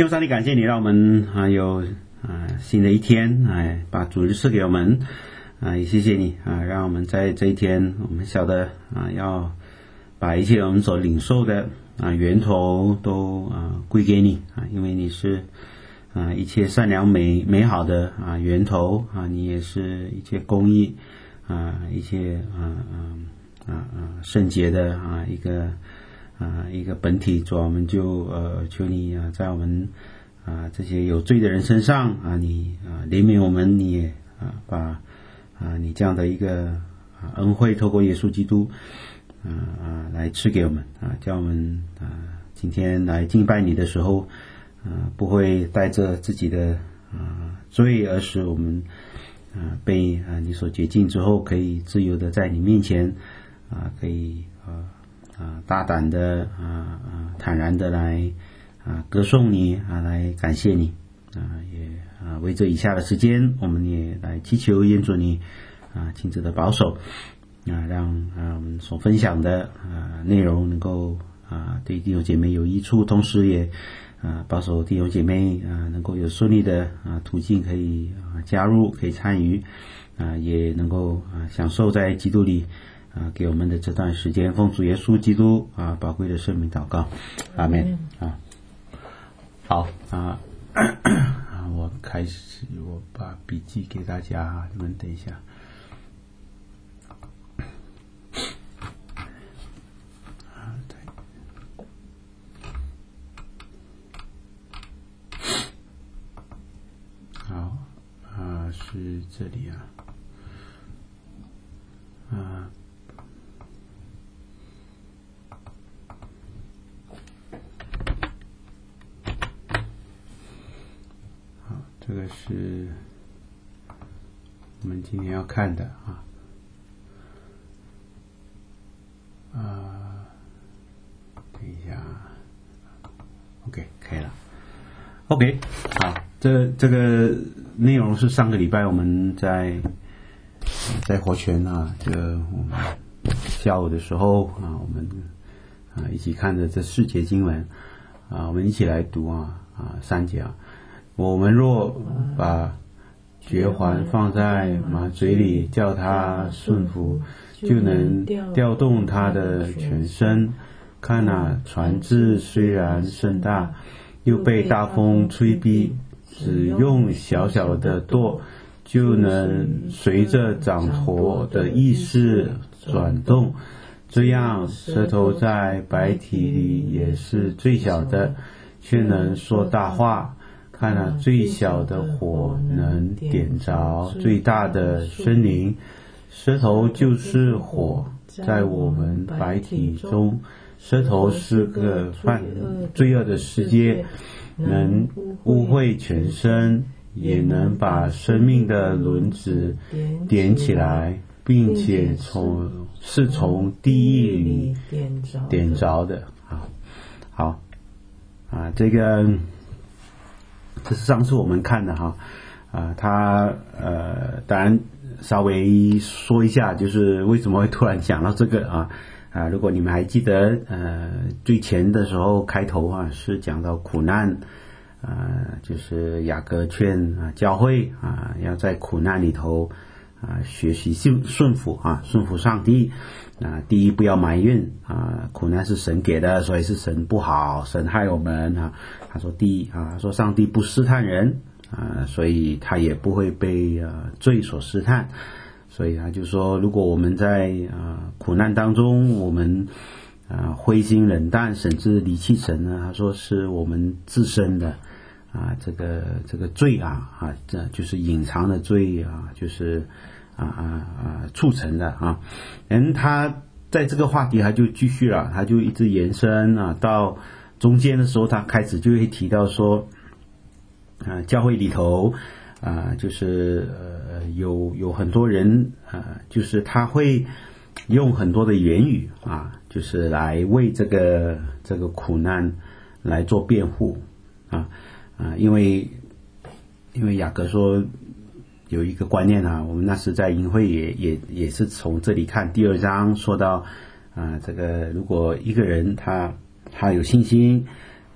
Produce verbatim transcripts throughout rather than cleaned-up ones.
天父上帝，感谢你让我们啊有啊新的一天，哎，把主日赐给我们啊，也谢谢你啊，让我们在这一天，我们晓得啊要把一切我们所领受的啊源头都啊归给你啊，因为你是啊一切善良美美好的啊源头啊，你也是一切公义啊一切啊啊啊啊圣洁的啊一个啊一个本体。主，我们就呃求你啊在我们啊这些有罪的人身上啊，你啊怜悯我们，你也啊把啊你这样的一个啊恩惠透过耶稣基督啊啊来赐给我们啊，叫我们啊今天来敬拜你的时候啊不会带着自己的啊罪，而是我们啊被啊你所洁净之后，可以自由的在你面前啊可以啊啊大胆的啊啊坦然的来啊歌颂你啊来感谢你啊，也啊为这以下的时间，我们也来祈求愿主你啊亲自的保守啊，让啊我们所分享的啊内容能够啊对弟兄姐妹有益处，同时也啊保守弟兄姐妹啊能够有顺利的啊途径可以啊加入，可以参与啊，也能够啊享受在基督里啊给我们的这段时间。奉主耶稣基督啊宝贵的圣名祷告，阿们。啊好啊啊我开始，我把笔记给大家，你们等一下。啊对好啊是这里啊啊这个是我们今天要看的啊啊，等一下 ，OK， 可以了 ，OK， 好，这这个内容是上个礼拜我们在在活泉啊，这个我们下午的时候啊，我们啊一起看的这四节经文啊，我们一起来读啊啊三节啊。我们若把嚼环放在马嘴里，叫它顺服，就能调动它的全身。看啊，船只虽然甚大，又被大风吹逼，只用小小的舵，就能随着掌舵的意识转动。这样，舌头在百体里也是最小的，却能说大话。看啊，最小的火能点着最大的森林，舌头就是火，在我们百体中，舌头是个犯罪恶的世界，能污秽全身，也能把生命的轮子点起来，并且从是从地狱里点着的。好，好啊，这个。这是上次我们看的哈，啊，他呃，当然稍微说一下，就是为什么会突然讲到这个啊啊，如果你们还记得，呃，最前的时候开头啊是讲到苦难，啊，就是雅各劝啊教会啊要在苦难里头啊学习顺顺服啊顺服上帝啊，第一不要埋怨啊，苦难是神给的，所以是神不好，神害我们啊。他说第一啊，说上帝不试探人啊，所以他也不会被啊罪所试探，所以他就说，如果我们在啊苦难当中，我们啊灰心冷淡，甚至离弃神呢，他说是我们自身的啊这个这个罪啊啊，这就是隐藏的罪啊，就是啊啊啊促成的啊。人他在这个话题他就继续了，他就一直延伸啊到。中间的时候，他开始就会提到说，啊，教会里头啊，就是呃有有很多人啊，就是他会用很多的言语啊，就是来为这个这个苦难来做辩护啊啊，因为因为雅各说有一个观念啊，我们那时在营会也也也是从这里看第二章说到啊，这个如果一个人他他有信心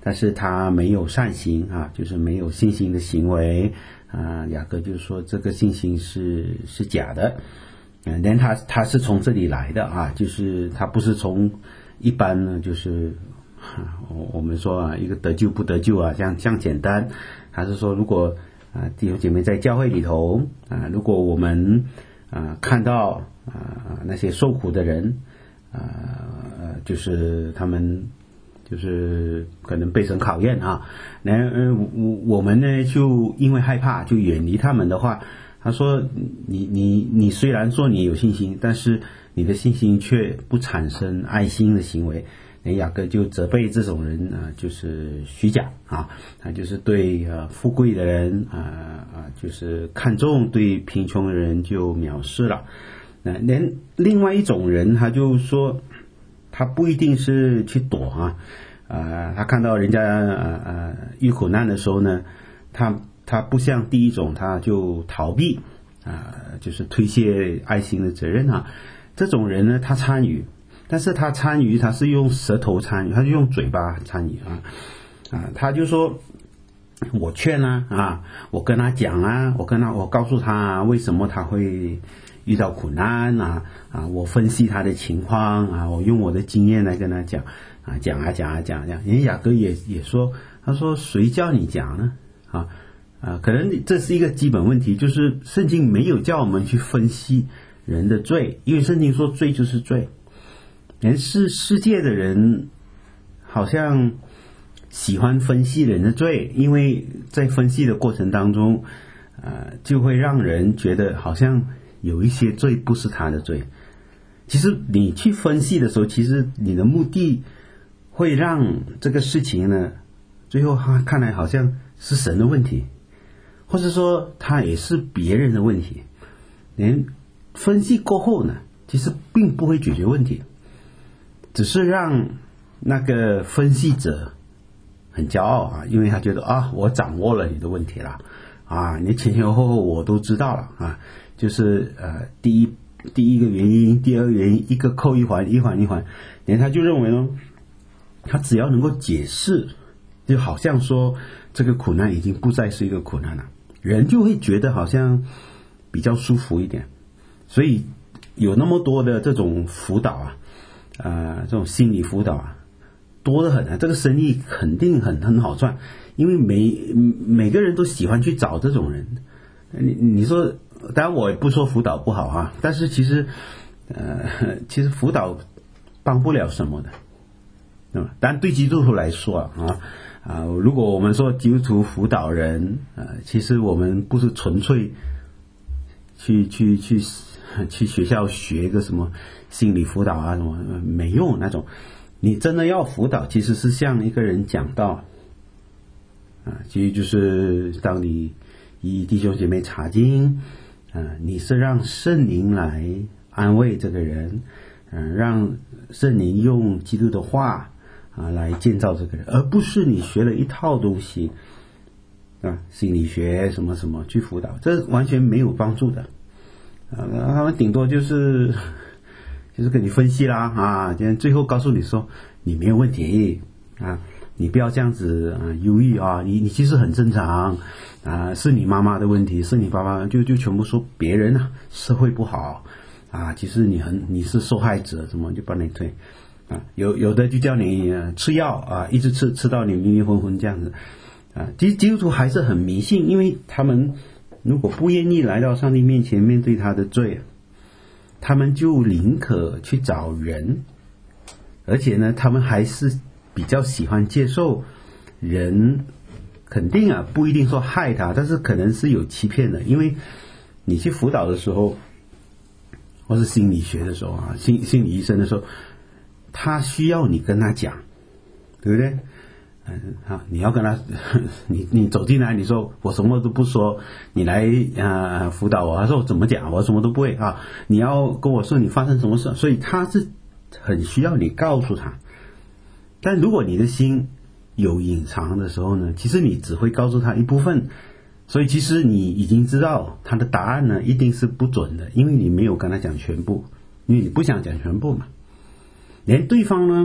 但是他没有善行啊，就是没有信心的行为啊。雅各就说这个信心是是假的，嗯，连他他是从这里来的啊，就是他不是从一般呢，就是我我们说啊，一个得救不得救啊，这样这样简单。还是说，如果啊弟兄姐妹在教会里头啊，如果我们啊看到啊那些受苦的人啊，就是他们就是可能备受考验啊，那呃我我们呢就因为害怕就远离他们的话，他说你你你虽然说你有信心，但是你的信心却不产生爱心的行为。雅各就责备这种人啊，就是虚假啊，他就是对呃富贵的人啊啊，就是看重，对贫穷的人就藐视了。那连另外一种人，他就说他不一定是去躲啊，啊，他看到人家呃呃遇苦难的时候呢，他他不像第一种，他就逃避啊，就是推卸爱心的责任啊。这种人呢，他参与。但是他参与，他是用舌头参与，他就用嘴巴参与啊啊，他就说，我劝啊啊，我跟他讲啊，我跟他我告诉他啊，为什么他会遇到苦难啊啊，我分析他的情况啊，我用我的经验来跟他讲啊，讲啊讲啊讲啊讲。人雅各也也说，他说谁叫你讲呢啊啊，可能这是一个基本问题，就是圣经没有叫我们去分析人的罪，因为圣经说罪就是罪。连世世界的人好像喜欢分析人的罪，因为在分析的过程当中呃，就会让人觉得好像有一些罪不是他的罪。其实你去分析的时候，其实你的目的会让这个事情呢，最后看来好像是神的问题，或者说他也是别人的问题。连分析过后呢，其实并不会解决问题，只是让那个分析者很骄傲啊，因为他觉得啊，我掌握了你的问题了啊，你前前后后我都知道了啊，就是呃，第一第一个原因，第二个原因，一个扣一环，一环一环，连他就认为呢，他只要能够解释，就好像说这个苦难已经不再是一个苦难了，人就会觉得好像比较舒服一点，所以有那么多的这种辅导啊。呃，这种心理辅导啊，多得很啊，这个生意肯定很很好赚，因为每每个人都喜欢去找这种人。你你说，当然我也不说辅导不好啊，但是其实，呃，其实辅导帮不了什么的，对吧？但对基督徒来说啊啊啊，如果我们说基督徒辅导人，呃，其实我们不是纯粹去去去去学校学一个什么心理辅导啊，什么没用那种。你真的要辅导，其实是向一个人讲道啊，其实就是当你以弟兄姐妹查经啊，你是让圣灵来安慰这个人，嗯、啊，让圣灵用基督的话啊来建造这个人，而不是你学了一套东西啊，心理学什么什么去辅导，这完全没有帮助的啊，他们顶多就是就是跟你分析啦啊，最后告诉你说你没有问题啊，你不要这样子啊忧郁啊，你你其实很正常啊，是你妈妈的问题，是你爸爸，就就全部说别人啊，社会不好啊，其实你很你是受害者，怎么就帮你推啊？有有的就叫你吃药啊，一直吃吃到你迷迷昏昏这样子啊。其实基督徒还是很迷信，因为他们如果不愿意来到上帝面前面对他的罪，他们就宁可去找人，而且呢，他们还是比较喜欢接受人，肯定啊不一定说害他，但是可能是有欺骗的，因为你去辅导的时候，或是心理学的时候啊，心心理医生的时候，他需要你跟他讲，对不对？嗯，好，你要跟他，你你走进来，你说我什么都不说，你来啊、呃、辅导我，他说我怎么讲，我什么都不会啊，你要跟我说你发生什么事，所以他是很需要你告诉他。但如果你的心有隐藏的时候呢，其实你只会告诉他一部分，所以其实你已经知道他的答案呢一定是不准的，因为你没有跟他讲全部，因为你不想讲全部嘛。连对方呢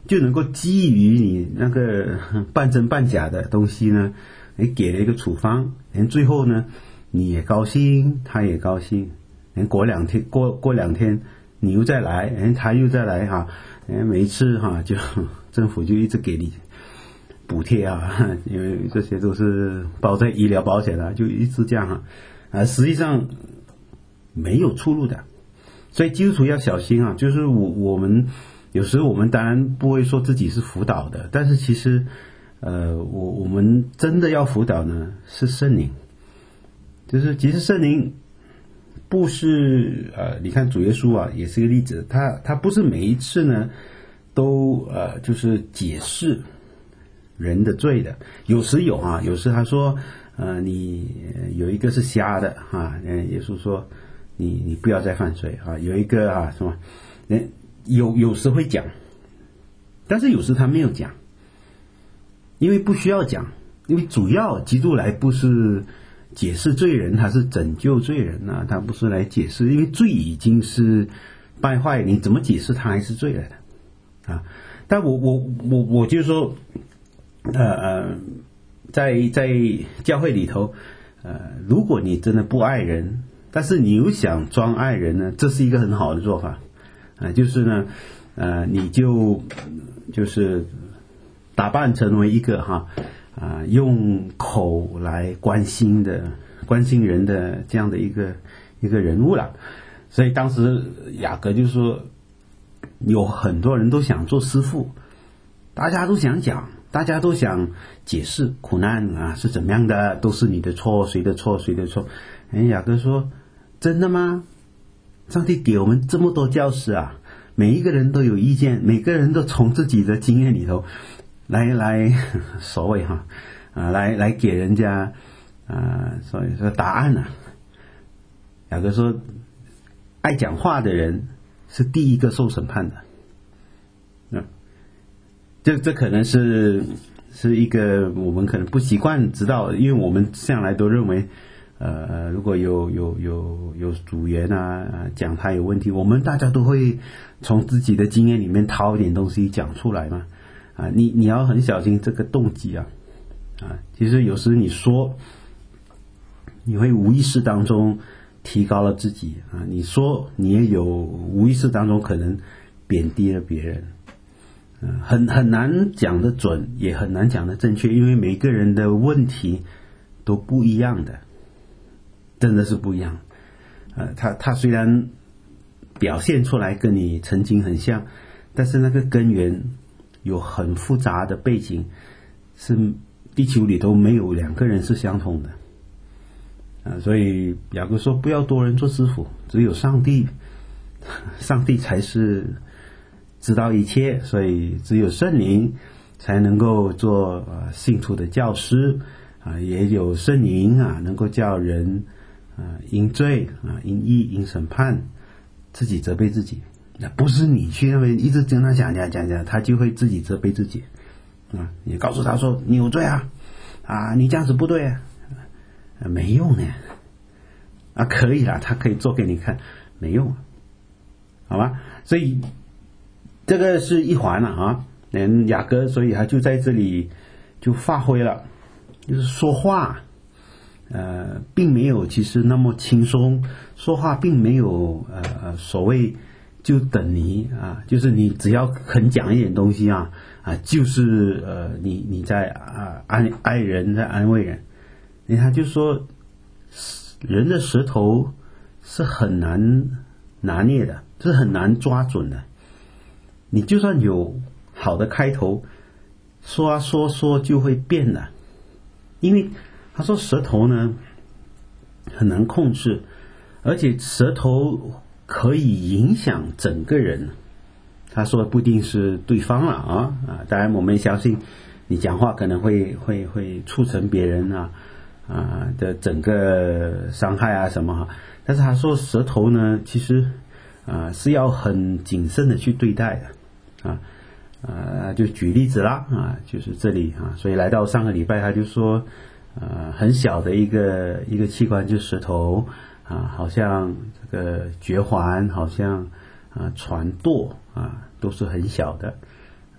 就能够基于你那个半真半假的东西呢，你给了一个处方，连最后呢你也高兴，他也高兴，连过两天过过两天你又再来，连他又再来哈，每一次哈就政府就一直给你补贴啊，因为这些都是包在医疗保险啊，就一直这样啊，啊实际上没有出路的。所以基督徒要小心啊，就是我我们有时候我们当然不会说自己是辅导的，但是其实呃我我们真的要辅导呢是圣灵，就是其实圣灵不是呃你看主耶稣啊也是个例子，他他不是每一次呢都呃就是解释人的罪的，有时有啊，有时他说呃你有一个是瞎的啊，耶稣说你你不要再犯罪啊，有一个啊什么，有有时会讲，但是有时他没有讲，因为不需要讲，因为主要基督来不是解释罪人，他是拯救罪人啊，他不是来解释，因为罪已经是败坏，你怎么解释他还是罪来的啊？但我我我我就说，呃呃，在在教会里头，呃，如果你真的不爱人，但是你又想装爱人呢，这是一个很好的做法啊，就是呢，呃，你就就是打扮成为一个哈啊，用口来关心的关心人的这样的一个一个人物了。所以当时雅各就说，有很多人都想做师父，大家都想讲，大家都想解释苦难啊是怎么样的，都是你的错，谁的错谁的错。哎，雅各说，真的吗？上帝给我们这么多教师啊，每一个人都有意见，每个人都从自己的经验里头来来所谓哈啊来来给人家啊所以说答案啊。雅各说，爱讲话的人是第一个受审判的。嗯，这这可能是是一个我们可能不习惯知道，因为我们向来都认为。呃，如果有有有有组员啊讲他有问题，我们大家都会从自己的经验里面掏一点东西讲出来嘛。啊，你你要很小心这个动机啊啊，其实有时你说，你会无意识当中提高了自己啊，你说你也有无意识当中可能贬低了别人，嗯、啊，很很难讲得准，也很难讲得正确，因为每个人的问题都不一样的。真的是不一样，呃，他他虽然表现出来跟你曾经很像，但是那个根源有很复杂的背景，是地球里头没有两个人是相同的，啊、呃，所以雅各说不要多人做师傅，只有上帝，上帝才是知道一切，所以只有圣灵才能够做呃信徒的教师啊、呃，也有圣灵啊能够叫人。啊，因罪啊，因义，因审判，自己责备自己。那不是你去那边一直跟他讲讲讲讲，他就会自己责备自己。啊，你告诉他说你有罪啊，啊，你这样子不对啊，啊没用呢。啊，可以啦，他可以做给你看，没用，好吧？所以这个是一环了啊。连雅各，所以他就在这里就发挥了，就是说话。呃，并没有其实那么轻松，说话并没有呃所谓就等于啊，就是你只要肯讲一点东西啊啊，就是呃你你在啊安爱人，在安慰人。你看就说人的舌头是很难拿捏的，是很难抓准的。你就算有好的开头，说啊说说就会变的，因为。他说舌头呢很难控制，而且舌头可以影响整个人。他说不一定是对方了啊啊，当然我们相信你讲话可能会会会促成别人啊啊的整个伤害啊什么哈。但是他说舌头呢其实啊是要很谨慎的去对待的啊啊，就举例子啦啊，就是这里啊，所以来到上个礼拜他就说。呃，很小的一个一个器官就是舌头啊，好像这个绝环，好像啊船舵啊，都是很小的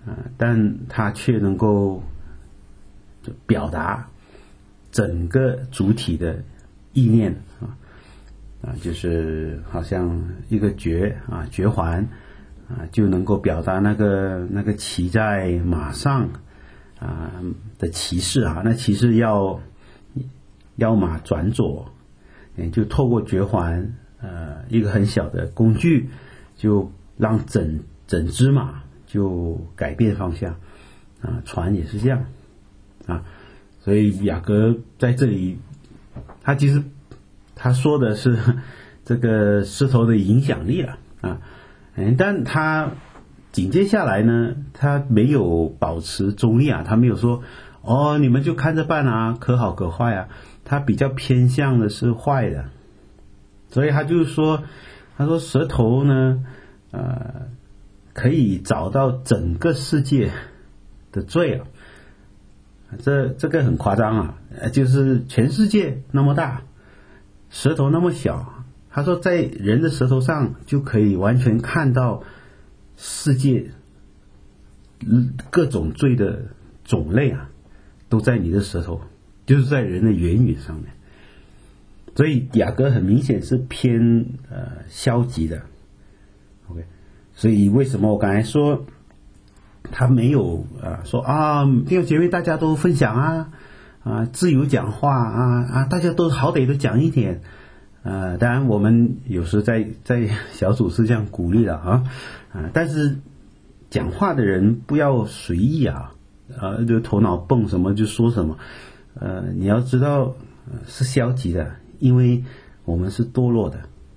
啊，但他却能够就表达整个主体的意念啊啊，就是好像一个觉啊觉环啊，就能够表达那个那个骑在马上啊的骑士啊，那骑士要要马转左，就透过觉环呃一个很小的工具，就让整整只马就改变方向啊，船也是这样啊，所以雅各在这里，他其实他说的是这个石头的影响力了啊，但他紧接下来呢，他没有保持中立啊，他没有说哦你们就看着办啊，可好可坏啊，他比较偏向的是坏的，所以他就说，他说舌头呢，呃。可以找到整个世界的罪啊，这这个很夸张啊，就是全世界那么大，舌头那么小，他说在人的舌头上就可以完全看到世界各种罪的种类啊，都在你的舌头，就是在人的言语上面，所以雅各很明显是偏呃消极的 ，OK。所以为什么我刚才说他没有啊说啊弟兄姐妹大家都分享啊啊自由讲话啊啊大家都好歹都讲一点，呃当然我们有时在在小组是这样鼓励的啊啊但是讲话的人不要随意啊啊就头脑蹦什么就说什么，呃你要知道是消极的，因为我们是堕落的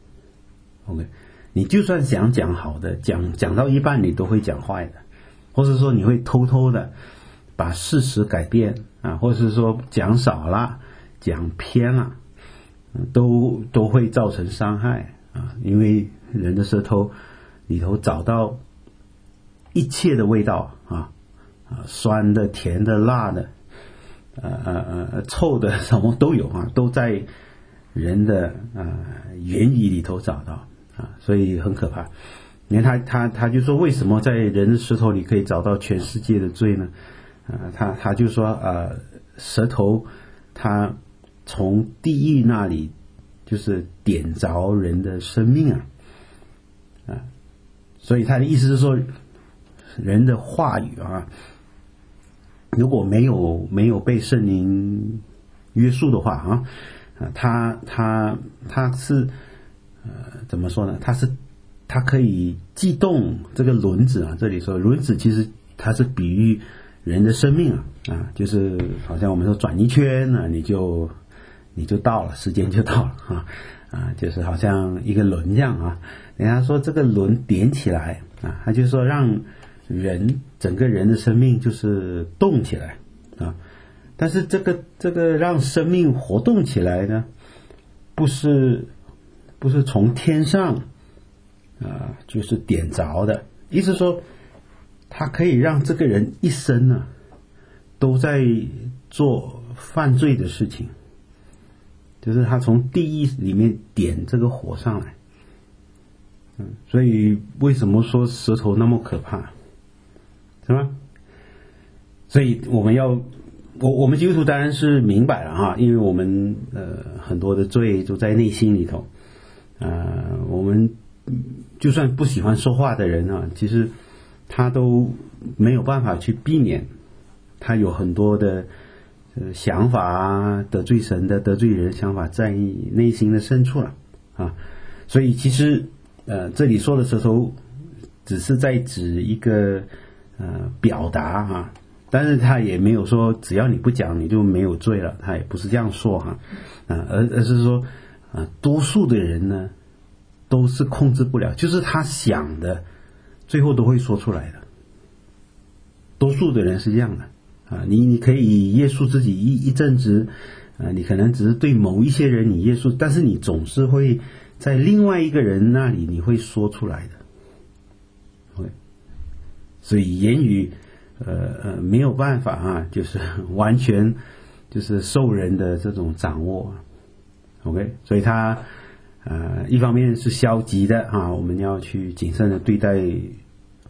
OK。你就算想讲好的，讲讲到一半你都会讲坏的，或者说你会偷偷的把事实改变啊，或者是说讲少了，讲偏了，都都会造成伤害啊，因为人的舌头里头找到一切的味道啊啊，酸的、甜的、辣的，呃呃呃臭的，什么都有啊，都在人的呃言语里头找到。啊，所以很可怕。你看他他他就说，为什么在人的舌头里可以找到全世界的罪呢？啊，他他就说啊，舌头它从地狱那里就是点着人的生命啊啊，所以他的意思是说，人的话语啊，如果没有没有被圣灵约束的话啊啊，他他他是。呃，怎么说呢？它是，它可以激动这个轮子啊。这里说轮子其实它是比喻人的生命啊啊，就是好像我们说转一圈呢，你就你就到了，时间就到了啊啊，就是好像一个轮这样啊。人家说这个轮点起来啊，他就说让人整个人的生命就是动起来啊。但是这个这个让生命活动起来呢，不是。不是从天上啊、呃，就是点着的，意思说，它可以让这个人一生呢、啊，都在做犯罪的事情，就是他从地狱里面点这个火上来，嗯，所以为什么说舌头那么可怕，是吧？所以我们要，我我们基督徒当然是明白了哈，因为我们呃很多的罪都在内心里头。呃，我们就算不喜欢说话的人啊，其实他都没有办法去避免，他有很多的、呃、想法啊，得罪神的、得罪人的想法在内心的深处了啊。所以其实呃，这里说的舌头只是在指一个呃表达啊，但是他也没有说只要你不讲你就没有罪了，他也不是这样说哈啊，而而是说。啊，多数的人呢，都是控制不了，就是他想的，最后都会说出来的。多数的人是这样的啊，你你可以约束自己一一阵子，啊，你可能只是对某一些人你约束，但是你总是会在另外一个人那里你会说出来的。对，所以言语，呃呃没有办法啊，就是完全就是受人的这种掌握。OK， 所以他呃一方面是消极的啊，我们要去谨慎的对待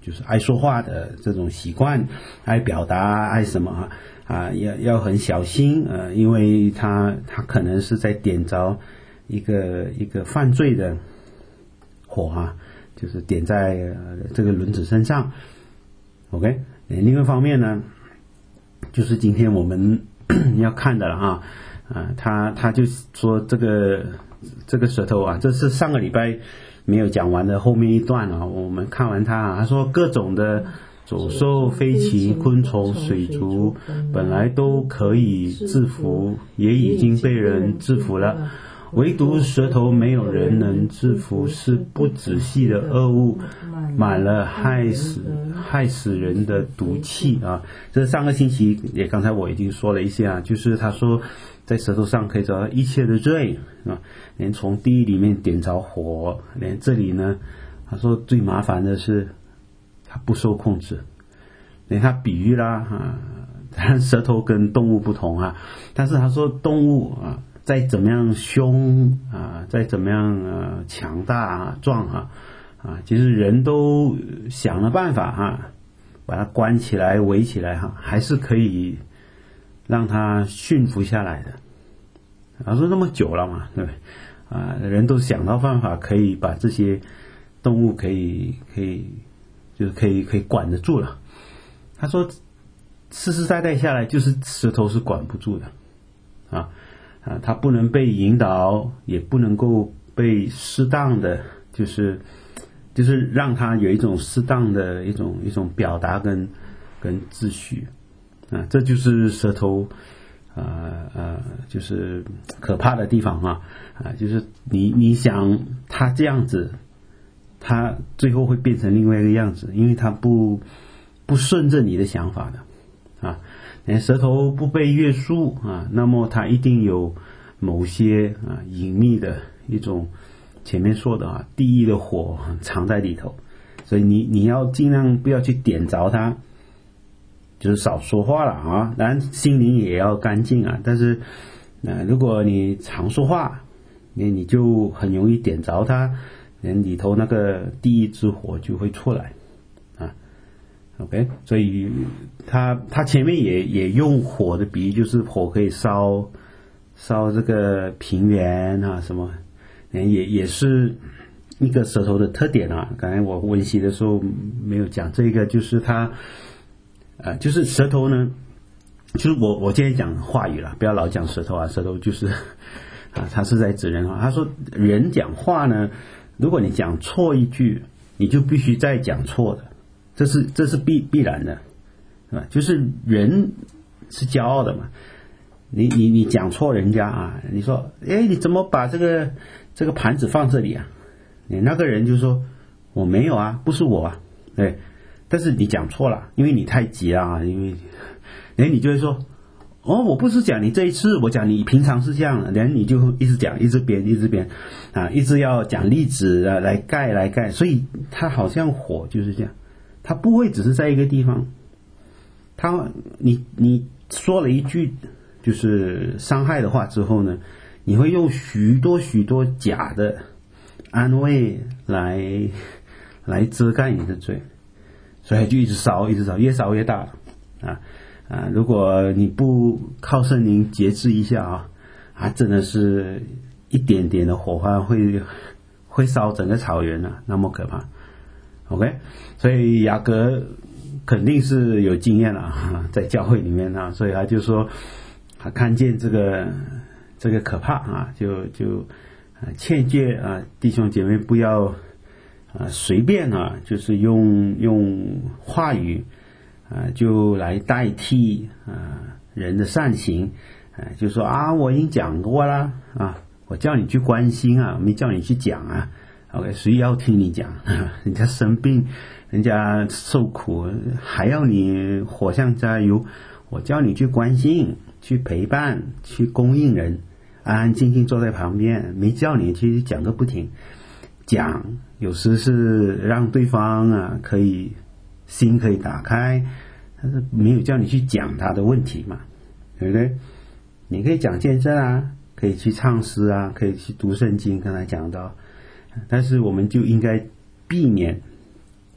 就是爱说话的这种习惯，爱表达，爱什么啊？啊，要要很小心，呃，因为他他可能是在点着一个一个犯罪的火啊，就是点在、呃、这个轮子身上。OK， 另外一方面呢，就是今天我们要看的了啊，啊，他他就说这个这个舌头啊，这是上个礼拜没有讲完的后面一段啊，我们看完他啊，他说各种的走兽、飞禽、昆虫、水族本来都可以制服，也已经被人制服了，唯独舌头没有人能制服，是不仔细的恶物，满了害死害死人的毒气啊！这上个星期也刚才我已经说了一些啊，就是他说在舌头上可以找到一切的罪啊，连从地里面点着火，连这里呢，他说最麻烦的是它不受控制，连他比喻啦啊，当然舌头跟动物不同啊，但是他说动物啊，再怎么样凶啊，再怎么样呃强大啊壮啊啊，其实人都想了办法哈、啊，把它关起来围起来哈、啊，还是可以让它驯服下来的。他说那么久了嘛，对不对？啊，人都想到办法可以把这些动物可以可以就是可以可以管得住了。他说世世代代下来就是舌头是管不住的啊啊，它不能被引导，也不能够被适当的就是就是让它有一种适当的一种一种表达跟跟秩序啊，这就是舌头呃呃就是可怕的地方啊啊，就是你你想它这样子，它最后会变成另外一个样子，因为它不不顺着你的想法的啊。舌头不被约束啊，那么它一定有某些啊隐秘的一种前面说的啊地狱的火藏在里头，所以你你要尽量不要去点着它，就是少说话了啊，当然心灵也要干净啊，但是呃如果你常说话，你你就很容易点着它，里头那个地狱之火就会出来啊。OK， 所以他他前面也也用火的比喻，就是火可以烧烧这个平原啊什么，也也是一个舌头的特点啊。刚才我温习的时候没有讲这个，就是它呃就是舌头呢，就是我我今天讲话语了，不要老讲舌头啊，舌头就是啊，他是在指人话。他说人讲话呢，如果你讲错一句，你就必须再讲错的。这是这是必必然的，是吧？就是人是骄傲的嘛，你你你讲错人家啊，你说，哎，你怎么把这个这个盘子放这里啊？你那个人就说我没有啊，不是我啊，对，但是你讲错了，因为你太急啊，因为，哎，你就会说，哦，我不是讲你这一次，我讲你平常是这样的，然后你就一直讲，一直编，一直编，啊，一直要讲例子啊，来盖来盖，所以它好像火就是这样。他不会只是在一个地方，他你你说了一句就是伤害的话之后呢，你会用许多许多假的安慰来来遮盖你的罪，所以就一直烧一直烧，越烧越大啊啊！如果你不靠圣灵节制一下啊啊，真的是一点点的火花会会烧整个草原啊，那么可怕。OK， 所以雅各肯定是有经验了，在教会里面啊，所以他就说他看见这个这个可怕啊，就就劝诫啊弟兄姐妹不要啊随便啊，就是用用话语啊就来代替啊人的善行啊，就说啊我已经讲过了啊，我叫你去关心啊，没叫你去讲啊。OK， 谁要听你讲？人家生病，人家受苦，还要你火上加油。我叫你去关心，去陪伴，去供应人，安安静静坐在旁边，没叫你去讲个不停。讲有时是让对方啊可以心可以打开，但是没有叫你去讲他的问题嘛，对不对？你可以讲见证啊，可以去唱诗啊，可以去读圣经，刚才讲到。但是我们就应该避免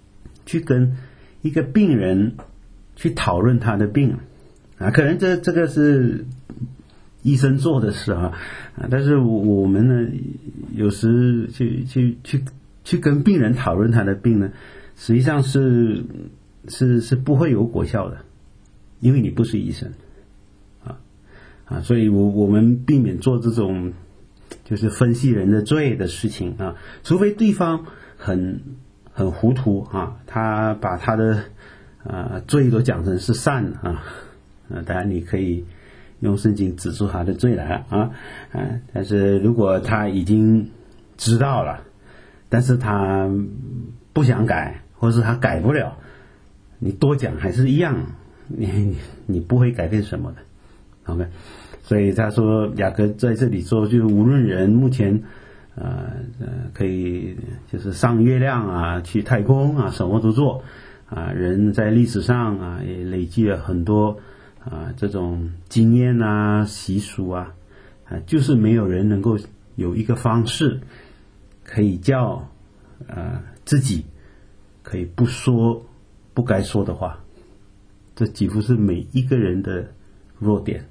去跟一个病人去讨论他的病啊，可能这这个是医生做的事啊，啊，但是我们呢，有时去去去去跟病人讨论他的病呢，实际上是是是不会有果效的，因为你不是医生啊啊，所以我我们避免做这种就是分析人的罪的事情啊，除非对方很很糊涂啊，他把他的啊罪都讲成是善啊，啊，当然你可以用圣经指出他的罪来啊啊，但是如果他已经知道了，但是他不想改，或是他改不了，你多讲还是一样，你你你不会改变什么的 ，OK。所以他说雅各在这里说，就无论人目前呃呃可以就是上月亮啊，去太空啊，什么都做啊，人在历史上啊也累积了很多啊这种经验啊习俗啊啊，就是没有人能够有一个方式可以叫呃自己可以不说不该说的话，这几乎是每一个人的弱点。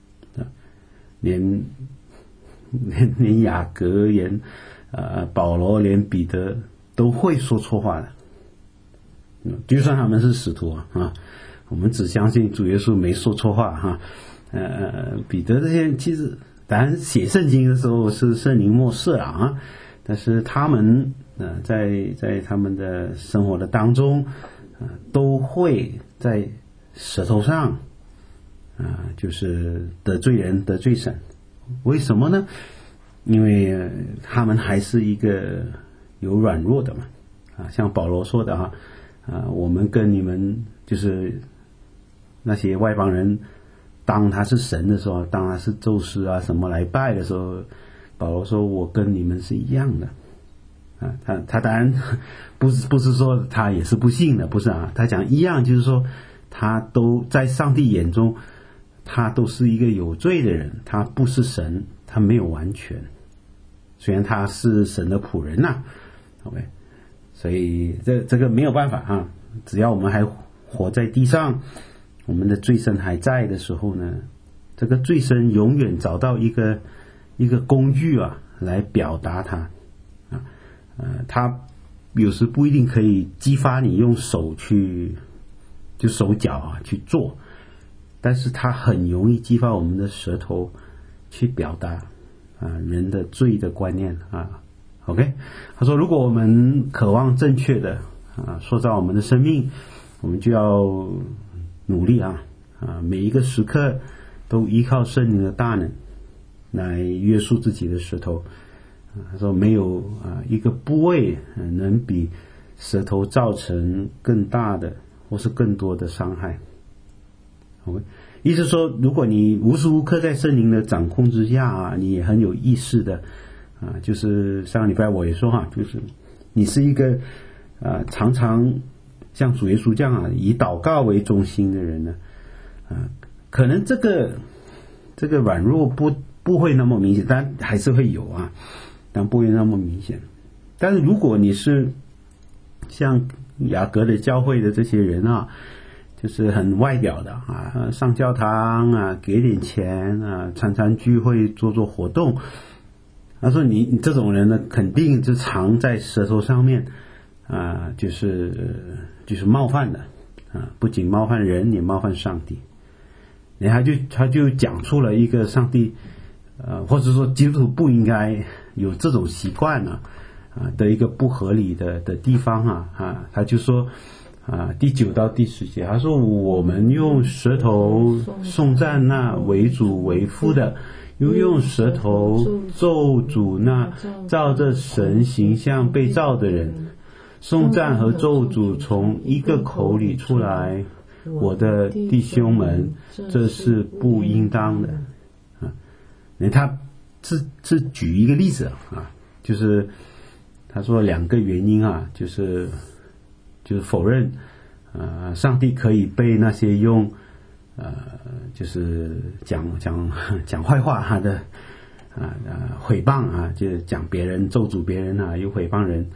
连连连雅各连呃保罗连彼得都会说错话的，就算他们是使徒啊，我们只相信主耶稣没说错话哈。呃，彼得这些其实当然写圣经的时候是圣灵默示了啊，但是他们呃在在他们的生活的当中啊、呃，都会在舌头上。啊，就是得罪人得罪神，为什么呢？因为他们还是一个有软弱的嘛，啊，像保罗说的哈，啊，我们跟你们就是那些外邦人当他是神的时候，当他是宙斯啊什么来拜的时候，保罗说我跟你们是一样的，啊，他他当然不是不是说他也是不信的，不是啊，他讲一样就是说他都在上帝眼中。他都是一个有罪的人，他不是神，他没有完全，虽然他是神的仆人呐、啊、，OK， 所以这这个没有办法啊，只要我们还活在地上，我们的罪身还在的时候呢，这个罪身永远找到一个一个工具啊，来表达它啊，呃，他有时不一定可以激发你用手去，就手脚啊去做。但是它很容易激发我们的舌头去表达啊人的罪的观念啊 ，OK， 他说如果我们渴望正确的啊塑造我们的生命，我们就要努力啊啊每一个时刻都依靠圣灵的大能来约束自己的舌头。他说没有啊一个部位能比舌头造成更大的或是更多的伤害。意思说，如果你无时无刻在圣灵的掌控之下啊，你也很有意识的啊，就是上个礼拜我也说哈、啊，就是你是一个啊常常像主耶稣这样啊以祷告为中心的人呢，啊，可能这个这个软弱不不会那么明显，但还是会有啊，但不会那么明显。但是如果你是像雅各的教会的这些人啊。就是很外表的啊，上教堂啊，给点钱啊，常常聚会做做活动。他说你你这种人呢，肯定是常在舌头上面啊，就是就是冒犯的啊，不仅冒犯人，也冒犯上帝。然后他就他就讲出了一个上帝呃，或者说基督徒不应该有这种习惯呢啊的一个不合理的的地方啊啊，他就说。啊，第九到第十节，他说我们用舌头颂赞那为主为父的，又用舌头咒诅那照着神形象被造的人。颂赞和咒诅从一个口里出来，我的弟兄们，这是不应当的啊。他是是举一个例子啊，就是他说两个原因啊，就是就是否认呃上帝可以被那些用呃就是讲讲讲坏话他的啊呃毁谤啊，就是讲别人咒诅别人啊，又毁谤人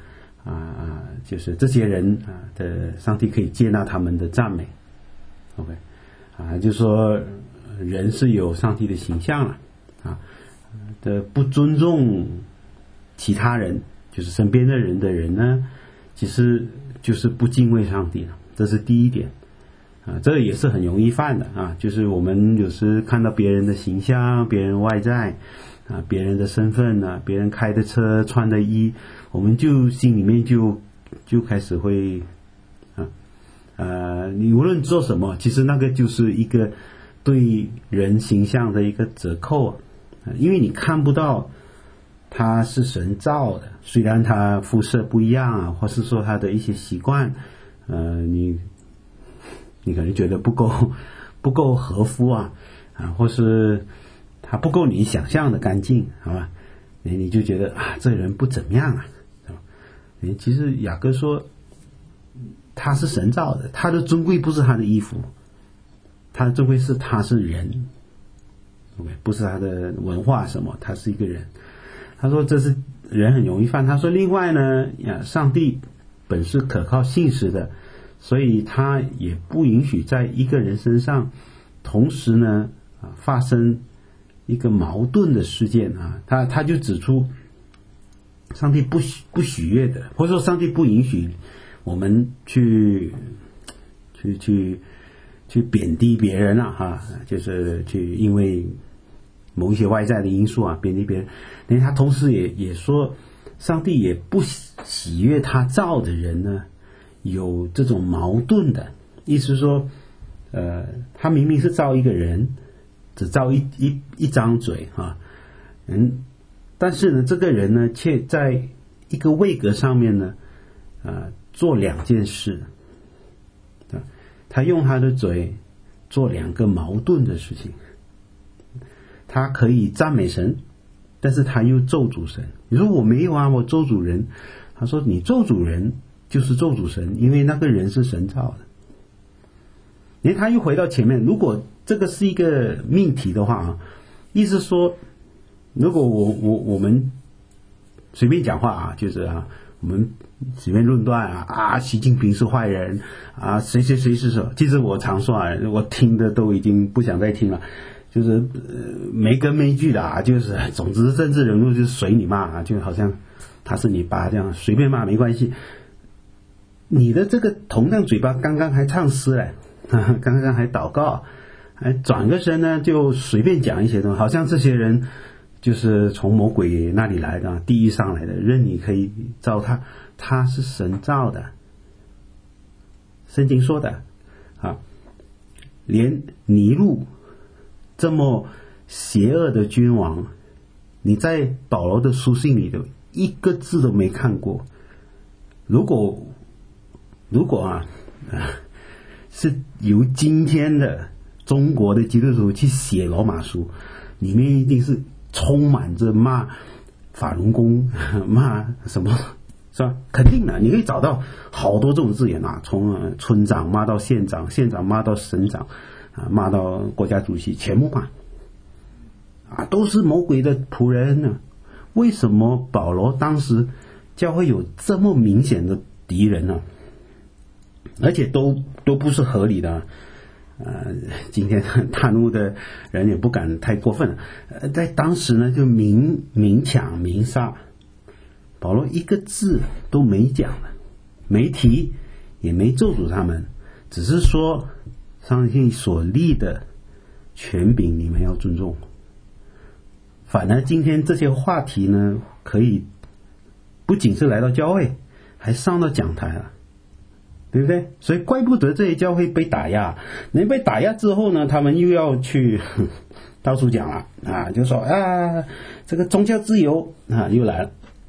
啊，就是这些人啊的上帝可以接纳他们的赞美。OK， 啊，就是说人是有上帝的形象了啊，的不尊重其他人，就是身边的人的人呢，其实就是不敬畏上帝了，这是第一点啊，这也是很容易犯的啊，就是我们有时看到别人的形象、别人外在啊、别人的身份啊、别人开的车、穿的衣，我们就心里面就就开始会啊呃，你无论做什么，其实那个就是一个对人形象的一个折扣啊，因为你看不到他是神造的，虽然他肤色不一样啊，或是说他的一些习惯，呃，你你可能觉得不够不够合肤啊啊，或是他不够你想象的干净，好吧？你你就觉得啊，这人不怎么样啊，是吧？其实雅各说他是神造的，他的尊贵不是他的衣服，他的尊贵是他是人 ，OK， 不是他的文化什么，他是一个人。他说这是人很容易犯。他说另外呢，上帝本是可靠信实的，所以他也不允许在一个人身上同时呢啊发生一个矛盾的事件啊。他他就指出，上帝不不喜悦的，或者说上帝不允许我们去去去去贬低别人啊哈，就是去因为某一些外在的因素啊贬低别人。因为他同时也也说，上帝也不喜悦他造的人呢有这种矛盾的意思，说呃他明明是造一个人，只造一一一张嘴啊，嗯，但是呢这个人呢却在一个位格上面呢呃做两件事，他用他的嘴做两个矛盾的事情。他可以赞美神，但是他又咒诅神。你说我没有啊，我咒诅人。他说你咒诅人就是咒诅神，因为那个人是神造的。因为他又回到前面，如果这个是一个命题的话啊，意思说，如果我我我们随便讲话啊，就是啊，我们随便论断啊啊，习近平是坏人啊，谁谁谁是什么？其实我常说啊，我听的都已经不想再听了。就是呃没根没据的啊，就是总之政治人物就是随你骂啊，就好像他是你爸这样随便骂没关系。你的这个同样嘴巴刚刚还唱诗嘞，刚刚还祷告，还转个身呢就随便讲一些东西，好像这些人就是从魔鬼那里来的，地狱上来的，任你可以造他，他是神造的。圣经说的啊，连尼禄这么邪恶的君王，你在保罗的书信里头一个字都没看过。如果如果啊，啊是由今天的中国的基督徒去写罗马书，里面一定是充满着骂法轮功、骂什么，是吧？肯定的，你可以找到好多这种字眼啊，从村长骂到县长，县长骂到省长。啊，骂到国家主席，全部骂啊，都是魔鬼的仆人呢。为什么保罗当时教会有这么明显的敌人呢？而且都都不是合理的。呃，今天大陆的人也不敢太过分了。呃，在当时呢，就明明抢明杀，保罗一个字都没讲了，没提，也没咒诅他们，只是说。上帝所立的权柄你们要尊重。反而今天这些话题呢，可以不仅是来到教会，还上到讲台了，对不对？所以怪不得这些教会被打压。那被打压之后呢，他们又要去到处讲了啊，就说啊，这个宗教自由啊又来了。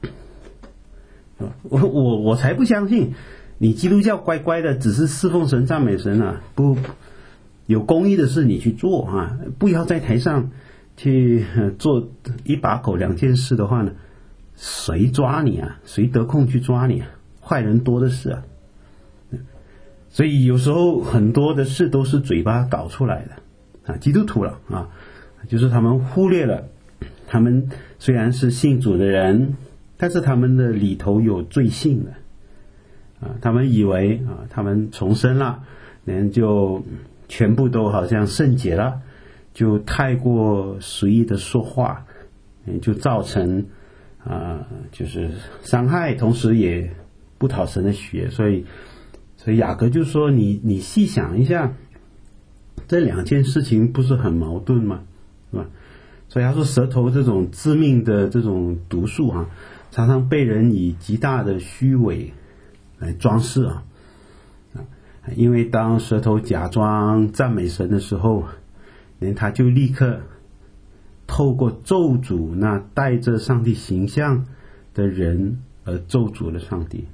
我我我才不相信你基督教乖乖的只是侍奉神赞美神啊，不有公义的事你去做啊，不要在台上去做一把口两件事的话呢，谁抓你啊？谁得空去抓你啊？坏人多的是啊。所以有时候很多的事都是嘴巴搞出来的啊，基督徒了啊，就是他们忽略了，他们虽然是信主的人，但是他们的里头有罪性的啊，他们以为啊，他们重生了，人就全部都好像圣洁了，就太过随意的说话，就造成啊，就是伤害，同时也不讨神的喜悦。所以，所以雅各就说你你细想一下，这两件事情不是很矛盾吗？是吧？所以他说舌头这种致命的这种毒素啊，常常被人以极大的虚伪来装饰啊，因为当舌头假装赞美神的时候，人他就立刻透过咒诅那带着上帝形象的人而咒诅了上帝。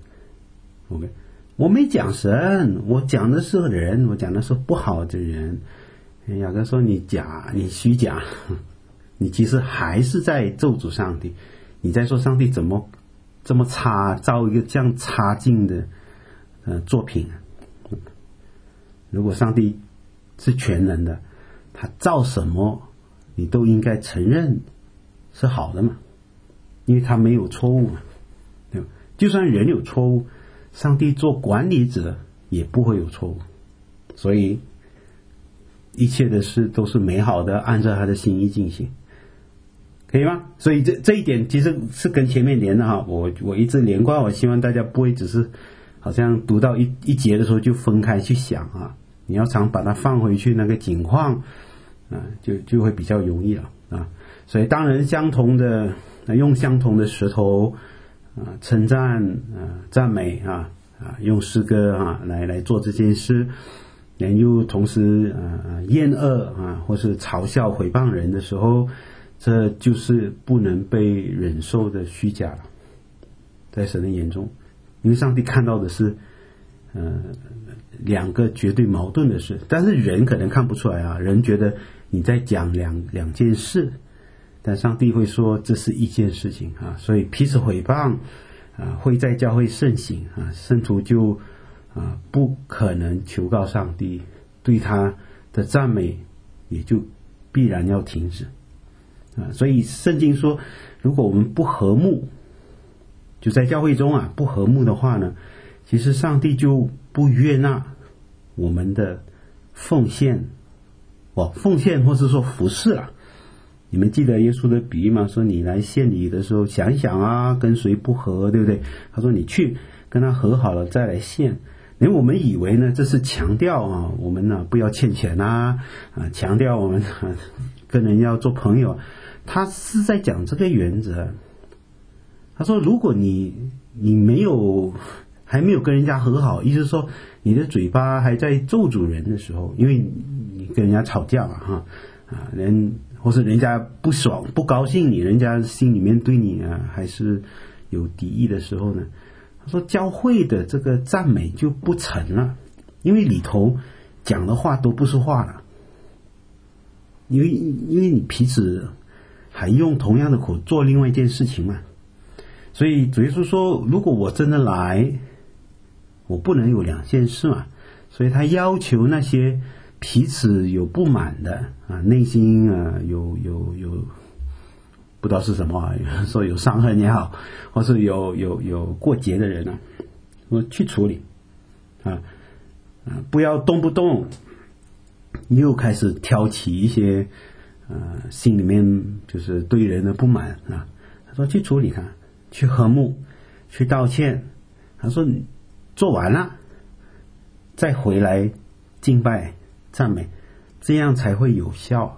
OK， 我没讲神，我讲的是人，我讲的是不好的人。雅各说你假，你虚假，你其实还是在咒诅上帝，你在说上帝怎么这么差，造一个这样差劲的呃作品。如果上帝是全能的，他造什么你都应该承认是好的嘛，因为他没有错误嘛，对吧？就算人有错误，上帝做管理者也不会有错误，所以一切的事都是美好的，按照他的心意进行，可以吗？所以这这一点其实是跟前面连的哈，我我一直连贯，我希望大家不会只是好像读到一一节的时候就分开去想啊，你要常把它放回去那个景况啊，就就会比较容易了啊。所以当然相同的用相同的舌头啊称赞啊赞美啊啊用诗歌啊来来做这件事，人又同时啊厌恶啊或是嘲笑毁谤人的时候，这就是不能被忍受的虚假了，在神的眼中，因为上帝看到的是呃两个绝对矛盾的事，但是人可能看不出来啊，人觉得你在讲两两件事，但上帝会说这是一件事情啊，所以彼此毁谤啊会在教会盛行啊，圣徒就啊不可能求告上帝，对他的赞美也就必然要停止啊。所以圣经说，如果我们不和睦，就在教会中啊不和睦的话呢，其实上帝就不悦纳我们的奉献，哦，奉献或是说服侍啊。你们记得耶稣的比喻吗？说你来献礼的时候想一想啊，跟谁不和，对不对？他说你去跟他和好了再来献。因为我们以为呢，这是强调啊，我们呢不要欠钱啊，啊，强调我们、啊、跟人要做朋友。他是在讲这个原则。他说，如果你你没有还没有跟人家和好，意思是说你的嘴巴还在咒诅人的时候，因为你跟人家吵架嘛，哈啊，人或是人家不爽不高兴你，人家心里面对你啊还是有敌意的时候呢，他说教会的这个赞美就不成了，因为里头讲的话都不是话了，因为因为你彼此还用同样的口做另外一件事情嘛。所以主耶稣说，如果我真的来，我不能有两件事嘛，所以他要求那些彼此有不满的啊，内心啊有有有不知道是什么啊，说有伤痕也好，或是有有有过节的人啊，我去处理啊啊，不要动不动又开始挑起一些呃心里面就是对人的不满啊。他说去处理它，去和睦，去道歉。他说你做完了再回来敬拜赞美，这样才会有效，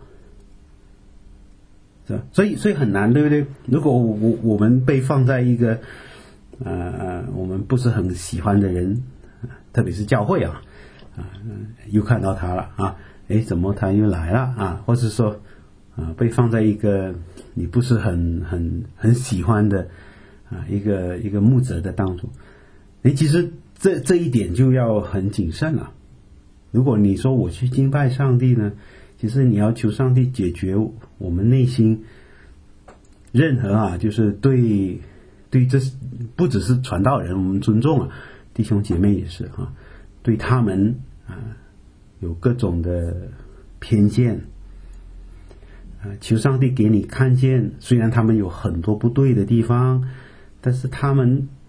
是吧？所以所以很难，对不对？如果我我们被放在一个呃我们不是很喜欢的人，特别是教会啊啊，又看到他了啊，诶，怎么他又来了啊？或是说啊，被放在一个你不是很很很喜欢的啊一个一个牧者的当中，诶，其实这这一点就要很谨慎了。如果你说我去敬拜上帝呢，其实你要求上帝解决我们内心任何啊，就是对对这不只是传道人，我们尊重啊弟兄姐妹也是啊，对他们啊有各种的偏见啊，求上帝给你看见，虽然他们有很多不对的地方，但是他们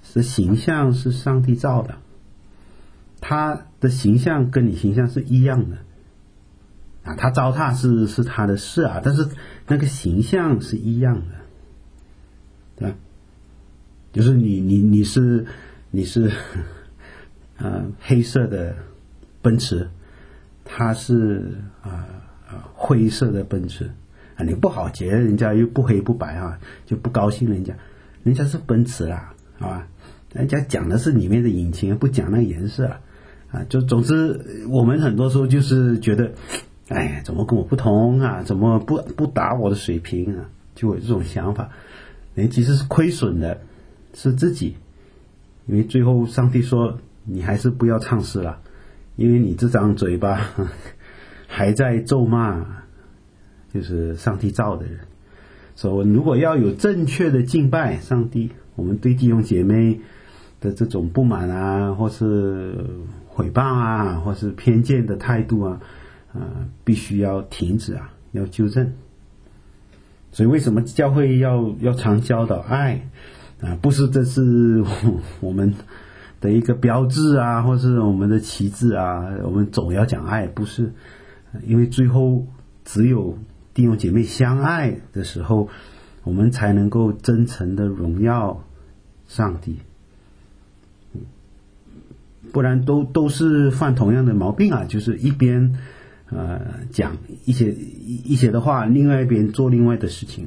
是形象是上帝造的，他的形象跟你形象是一样的啊，他糟蹋是是他的事啊，但是那个形象是一样的，对吧？就是你你你是你是呃黑色的奔驰，他是啊、呃、灰色的奔驰啊，你不好结，人家又不黑不白啊，就不高兴人家，人家是奔驰啦，好吧？人家讲的是里面的引擎，不讲那个颜色啊，就总之我们很多时候就是觉得，哎，怎么跟我不同啊？怎么不不达我的水平啊？就有这种想法，哎，其实是亏损的。是自己，因为最后上帝说你还是不要唱诗了，因为你这张嘴巴还在咒骂就是上帝造的人。所以如果要有正确的敬拜上帝，我们对弟兄姐妹的这种不满啊，或是毁谤啊，或是偏见的态度啊，呃，必须要停止啊，要纠正。所以为什么教会要要常教导爱啊？不是这是我们的一个标志啊，或是我们的旗帜啊，我们总要讲爱，不是？因为最后只有弟兄姐妹相爱的时候，我们才能够真诚的荣耀上帝。不然都都是犯同样的毛病啊，就是一边呃讲一些一些的话，另外一边做另外的事情。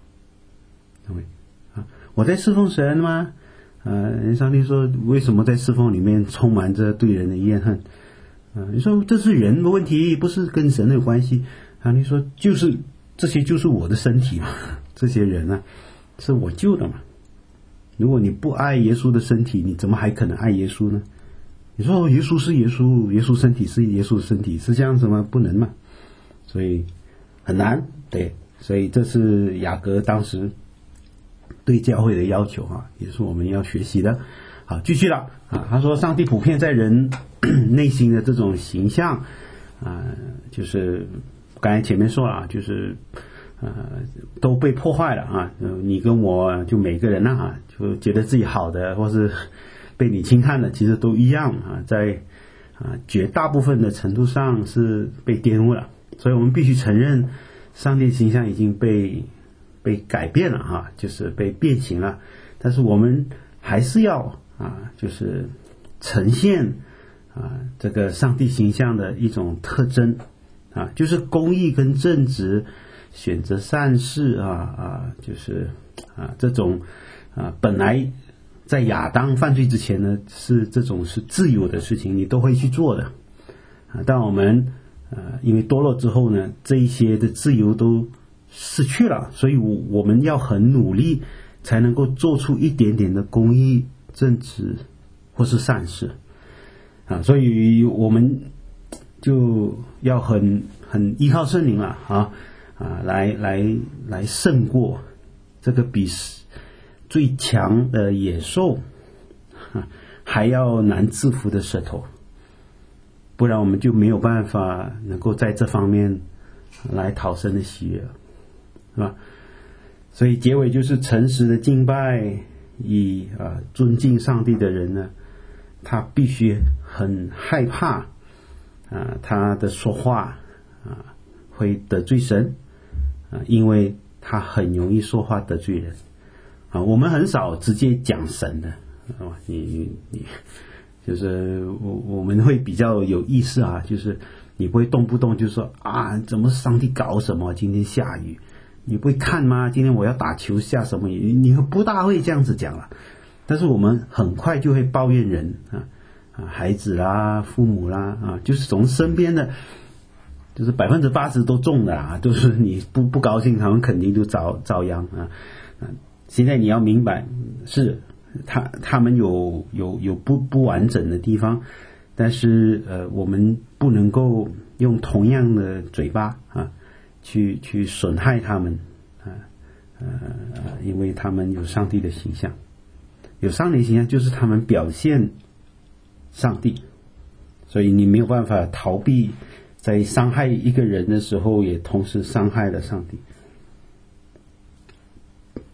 啊，我在侍奉神吗？呃，上帝说为什么在侍奉里面充满着对人的怨恨？啊，你说这是人的问题，不是跟神有关系啊？你说就是这些就是我的身体嘛，这些人啊是我救的嘛。如果你不爱耶稣的身体，你怎么还可能爱耶稣呢？你说耶稣是耶稣，耶稣身体是耶稣的身体，是这样子吗？不能嘛，所以很难。对，所以这是雅各当时对教会的要求啊，也是我们要学习的。好，继续了啊，他说上帝普遍在人内心的这种形象啊，就是刚才前面说了啊，就是呃都被破坏了啊，你跟我就每个人啊，就觉得自己好的或是被你轻看的，其实都一样啊，在啊绝大部分的程度上是被玷污了，所以我们必须承认上帝形象已经被被改变了哈，就是被变形了，但是我们还是要啊，就是呈现啊这个上帝形象的一种特征啊，就是公义跟正直，选择善事啊啊，就是啊这种啊本来在亚当犯罪之前呢，是这种是自由的事情，你都会去做的啊。但我们呃因为堕落之后呢，这一些的自由都失去了，所以我们要很努力才能够做出一点点的公义、正直或是善事啊。所以我们就要很很依靠圣灵了啊啊，来来来胜过这个比最强的野兽还要难制服的舌头，不然我们就没有办法能够在这方面来讨神的喜悦，是吧？所以结尾就是诚实的敬拜，以啊、呃、尊敬上帝的人呢，他必须很害怕啊、呃、他的说话啊、呃、会得罪神啊、呃，因为他很容易说话得罪人啊。我们很少直接讲神的啊，你你你就是我我们会比较有意识啊，就是你不会动不动就说啊，怎么上帝搞什么？今天下雨，你不会看吗？今天我要打球下什么雨？你不大会这样子讲了。但是我们很快就会抱怨人啊啊，孩子啦、父母啦啊，就是从身边的，就是百分之八十都中的啦，都是你不不高兴，他们肯定就遭遭殃啊啊！现在你要明白，是他他们有有有不不完整的地方。但是呃，我们不能够用同样的嘴巴啊，去去损害他们啊，呃，因为他们有上帝的形象，有上帝的形象就是他们表现上帝，所以你没有办法逃避在伤害一个人的时候，也同时伤害了上帝。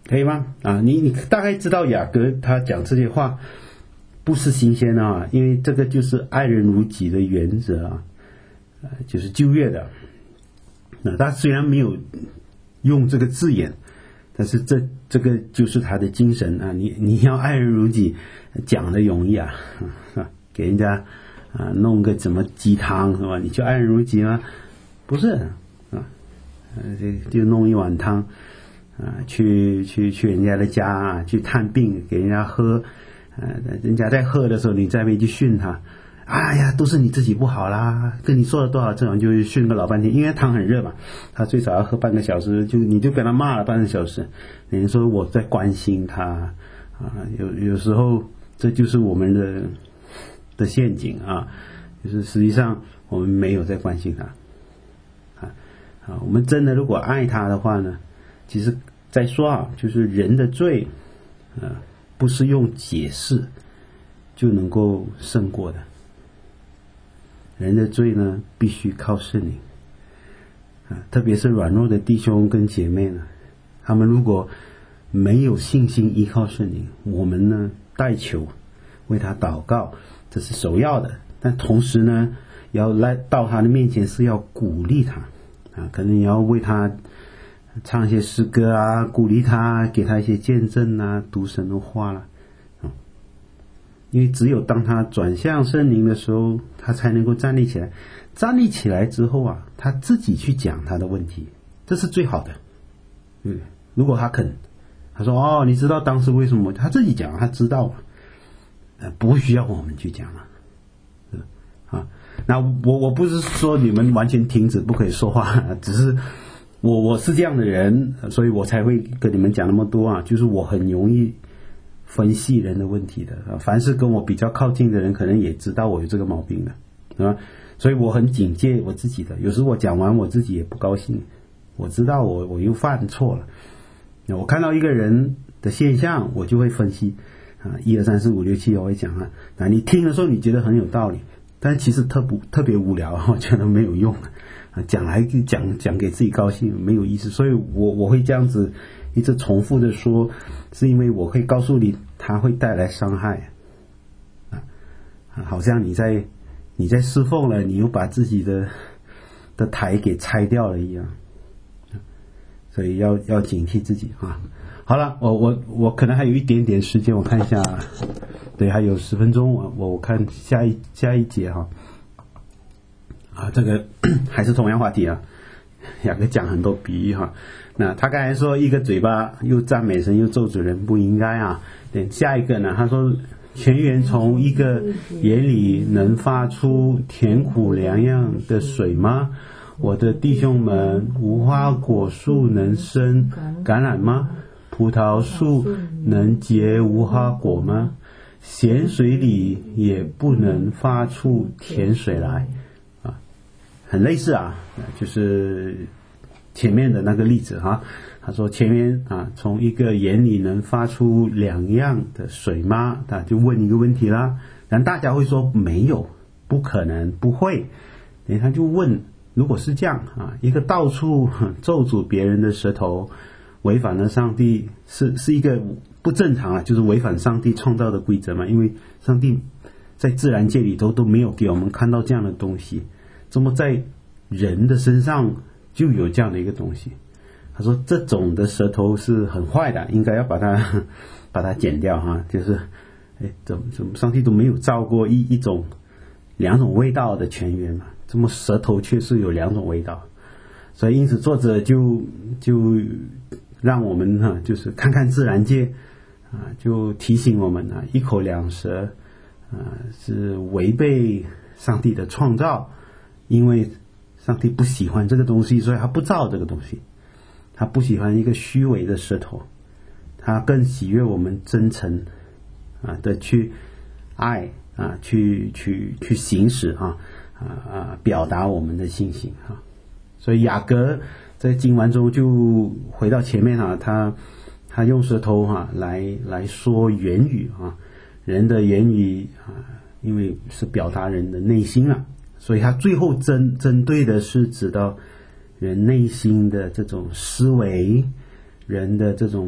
可以吗？啊，你你大概知道雅各他讲这些话不是新鲜的啊，因为这个就是爱人如己的原则啊，呃，就是旧约的。那他虽然没有用这个字眼，但是这这个就是他的精神啊！你你要爱人如己，讲的容易啊，啊给人家啊弄个什么鸡汤是吧？你就爱人如己吗？不是啊，就就弄一碗汤啊，去去去人家的家啊，去探病给人家喝，啊，人家在喝的时候，你再没去训他。哎呀，都是你自己不好啦！跟你说了多少次，就训个老半天，因为汤很热嘛，他最少要喝半个小时，就你就给他骂了半个小时。你说我在关心他啊，有有时候这就是我们的的陷阱啊，就是实际上我们没有在关心他啊啊，我们真的如果爱他的话呢，其实再说啊，就是人的罪啊，不是用解释就能够胜过的。人的罪呢，必须靠圣灵啊，特别是软弱的弟兄跟姐妹呢，他们如果没有信心依靠圣灵，我们呢代求为他祷告，这是首要的。但同时呢，要来到他的面前是要鼓励他啊，可能你要为他唱一些诗歌啊，鼓励他，给他一些见证啊，读神的话啦。因为只有当他转向圣灵的时候，他才能够站立起来。站立起来之后啊，他自己去讲他的问题，这是最好的。嗯，如果他肯，他说哦，你知道当时为什么？他自己讲，他知道，呃，不需要我们去讲啊。啊，那我我不是说你们完全停止不可以说话，只是我我是这样的人，所以我才会跟你们讲那么多啊。就是我很容易分析人的问题的，凡是跟我比较靠近的人，可能也知道我有这个毛病的，是吧？所以我很警戒我自己的。有时我讲完我自己也不高兴，我知道我我又犯错了。我看到一个人的现象，我就会分析啊，一二三四五六七，我会讲啊。那你听的时候你觉得很有道理，但其实特不特别无聊，我觉得没有用啊，讲来讲讲给自己高兴没有意思，所以我我会这样子一直重复的说，是因为我会告诉你，它会带来伤害啊，好像你在你在侍奉了，你又把自己的的台给拆掉了一样，所以要要警惕自己啊。好了，我我我可能还有一点点时间，我看一下，对，还有十分钟，我我看下一下一节哈，啊，这个还是同样话题啊，雅各讲很多比喻哈。那他刚才说一个嘴巴又赞美神又咒诅人不应该啊，对，下一个呢，他说泉源从一个眼里能发出甜苦两样的水吗？我的弟兄们，无花果树能生橄榄吗？葡萄树能结无花果吗？咸水里也不能发出甜水来啊，很类似啊，就是前面的那个例子哈。他说前面啊，从一个眼里能发出两样的水吗？他就问一个问题啦，然后大家会说没有，不可能，不会。然后他就问，如果是这样啊，一个到处咒诅别人的舌头，违反了上帝，是是一个不正常啊，就是违反上帝创造的规则嘛。因为上帝在自然界里头都没有给我们看到这样的东西，怎么在人的身上就有这样的一个东西？他说这种的舌头是很坏的，应该要把它把它剪掉哈。就是哎，怎么怎么上帝都没有造过一一种两种味道的泉源嘛？怎么舌头却是有两种味道？所以因此作者就就让我们哈，就是看看自然界啊，就提醒我们啊，一口两舌啊是违背上帝的创造，因为上帝不喜欢这个东西，所以他不造这个东西。他不喜欢一个虚伪的舌头，他更喜悦我们真诚啊的去爱啊，去去去行使啊啊啊，表达我们的信心啊。所以雅各在经文中就回到前面啊，他他用舌头哈、啊、来来说言语啊，人的言语啊，因为是表达人的内心啊，所以他最后针针对的是指到人内心的这种思维，人的这种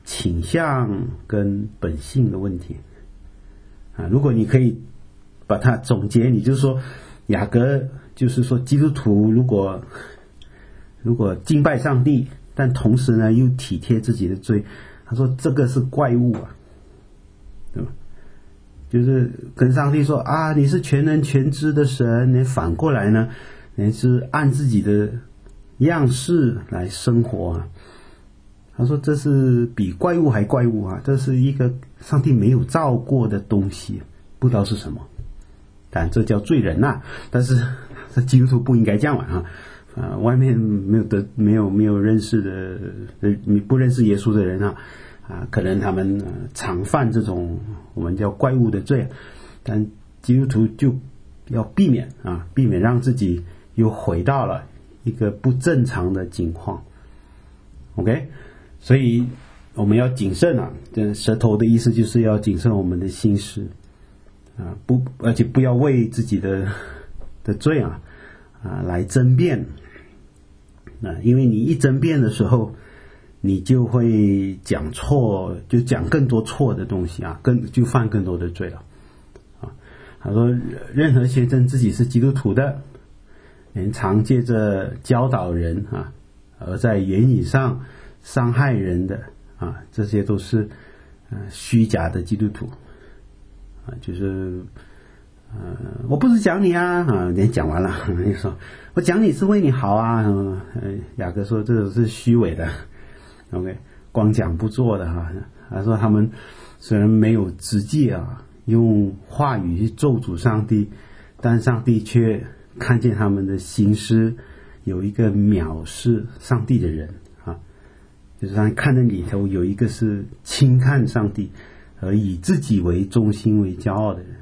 倾向跟本性的问题啊。如果你可以把它总结，你就说雅各就是说基督徒如果如果敬拜上帝，但同时呢又体贴自己的罪，他说这个是怪物啊，对吧？就是跟上帝说啊，你是全能全知的神，你反过来呢，你是按自己的样式来生活啊。他说这是比怪物还怪物啊，这是一个上帝没有造过的东西，不知道是什么，但这叫罪人啊。但是这基督徒不应该这样玩啊。啊，外面没有的没有没有认识的呃不认识耶稣的人啊啊，可能他们、呃、常犯这种我们叫怪物的罪，但基督徒就要避免啊，避免让自己又回到了一个不正常的境况。OK， 所以我们要谨慎啊，这舌头的意思就是要谨慎我们的心思啊，不而且不要为自己的的罪啊啊来争辩。啊，因为你一争辩的时候，你就会讲错，就讲更多错的东西啊，更就犯更多的罪了啊。他说，任何宣称自己是基督徒的人，常借着教导人啊，而在言语上伤害人的啊，这些都是呃虚假的基督徒啊，就是呃，我不是讲你啊，啊，你讲完了，你说我讲你是为你好啊，呃，雅各说这是虚伪的 ，OK， 光讲不做的哈。他说他们虽然没有直接啊用话语去咒诅上帝，但上帝却看见他们的心思有一个藐视上帝的人啊，就是他看的里头有一个是轻看上帝而以自己为中心为骄傲的人。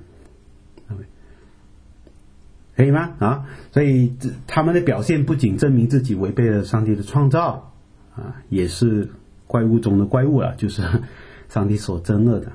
可以吗？啊，所以他们的表现不仅证明自己违背了上帝的创造啊，也是怪物中的怪物了，就是上帝所憎恶的。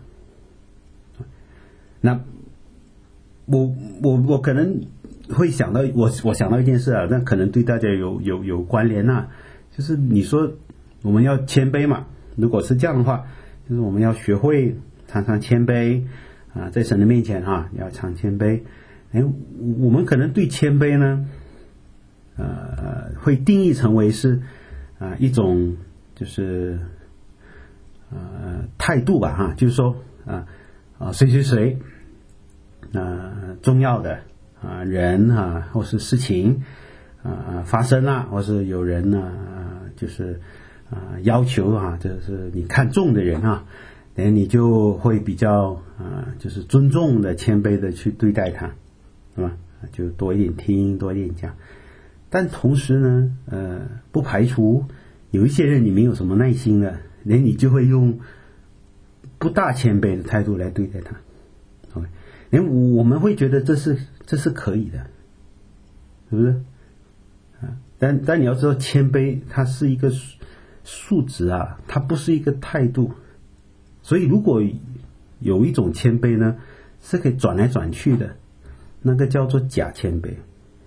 那我我我可能会想到，我我想到一件事啊，那可能对大家有有有关联啊，就是你说我们要谦卑嘛，如果是这样的话，就是我们要学会常常谦卑啊，在神的面前啊，要常谦卑。哎，我们可能对谦卑呢，呃，会定义成为是啊、呃、一种就是呃态度吧，哈，就是说啊啊谁谁谁啊、呃、重要的啊、呃、人啊或是事情啊、呃、发生了，或是有人呢、呃、就是啊、呃、要求啊，就是你看重的人啊，哎你就会比较啊、呃、就是尊重的谦卑的去对待他。是吧？就多一点听，多一点讲。但同时呢，呃，不排除有一些人你没有什么耐心的，连你就会用不大谦卑的态度来对待他。OK， 连我们会觉得这是这是可以的，是不是？啊，但但你要知道，谦卑它是一个素质啊，它不是一个态度。所以如果有一种谦卑呢，是可以转来转去的。那个叫做假谦卑，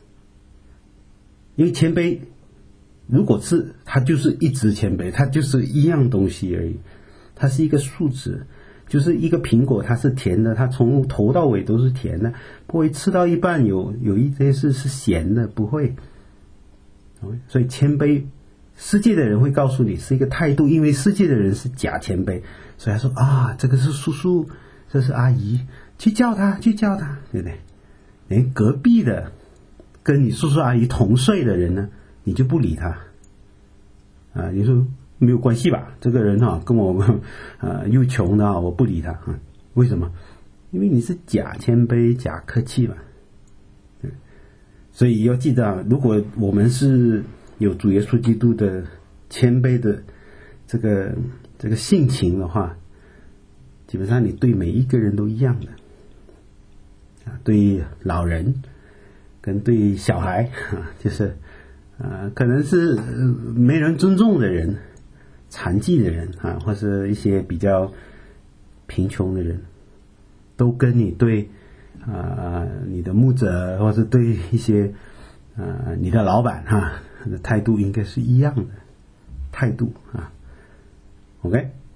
因为谦卑如果是它就是一直谦卑，它就是一样东西而已，它是一个数值，就是一个苹果它是甜的，它从头到尾都是甜的，不会吃到一半有有一些是是咸的，不会。所以谦卑，世界的人会告诉你是一个态度，因为世界的人是假谦卑，所以他说啊，这个是叔叔，这是阿姨，去叫他，去叫他，对不对？连隔壁的跟你叔叔阿姨同岁的人呢，你就不理他啊？你说没有关系吧？这个人啊，跟我呃又穷的啊，我不理他啊？为什么？因为你是假谦卑、假客气嘛。所以要记得啊，如果我们是有主耶稣基督的谦卑的这个这个性情的话，基本上你对每一个人都一样的。对老人跟对小孩啊，就是呃，可能是没人尊重的人、残疾的人啊，或是一些比较贫穷的人，都跟你对啊、呃、你的牧者，或是对一些呃你的老板哈、啊、的态度应该是一样的态度啊。OK，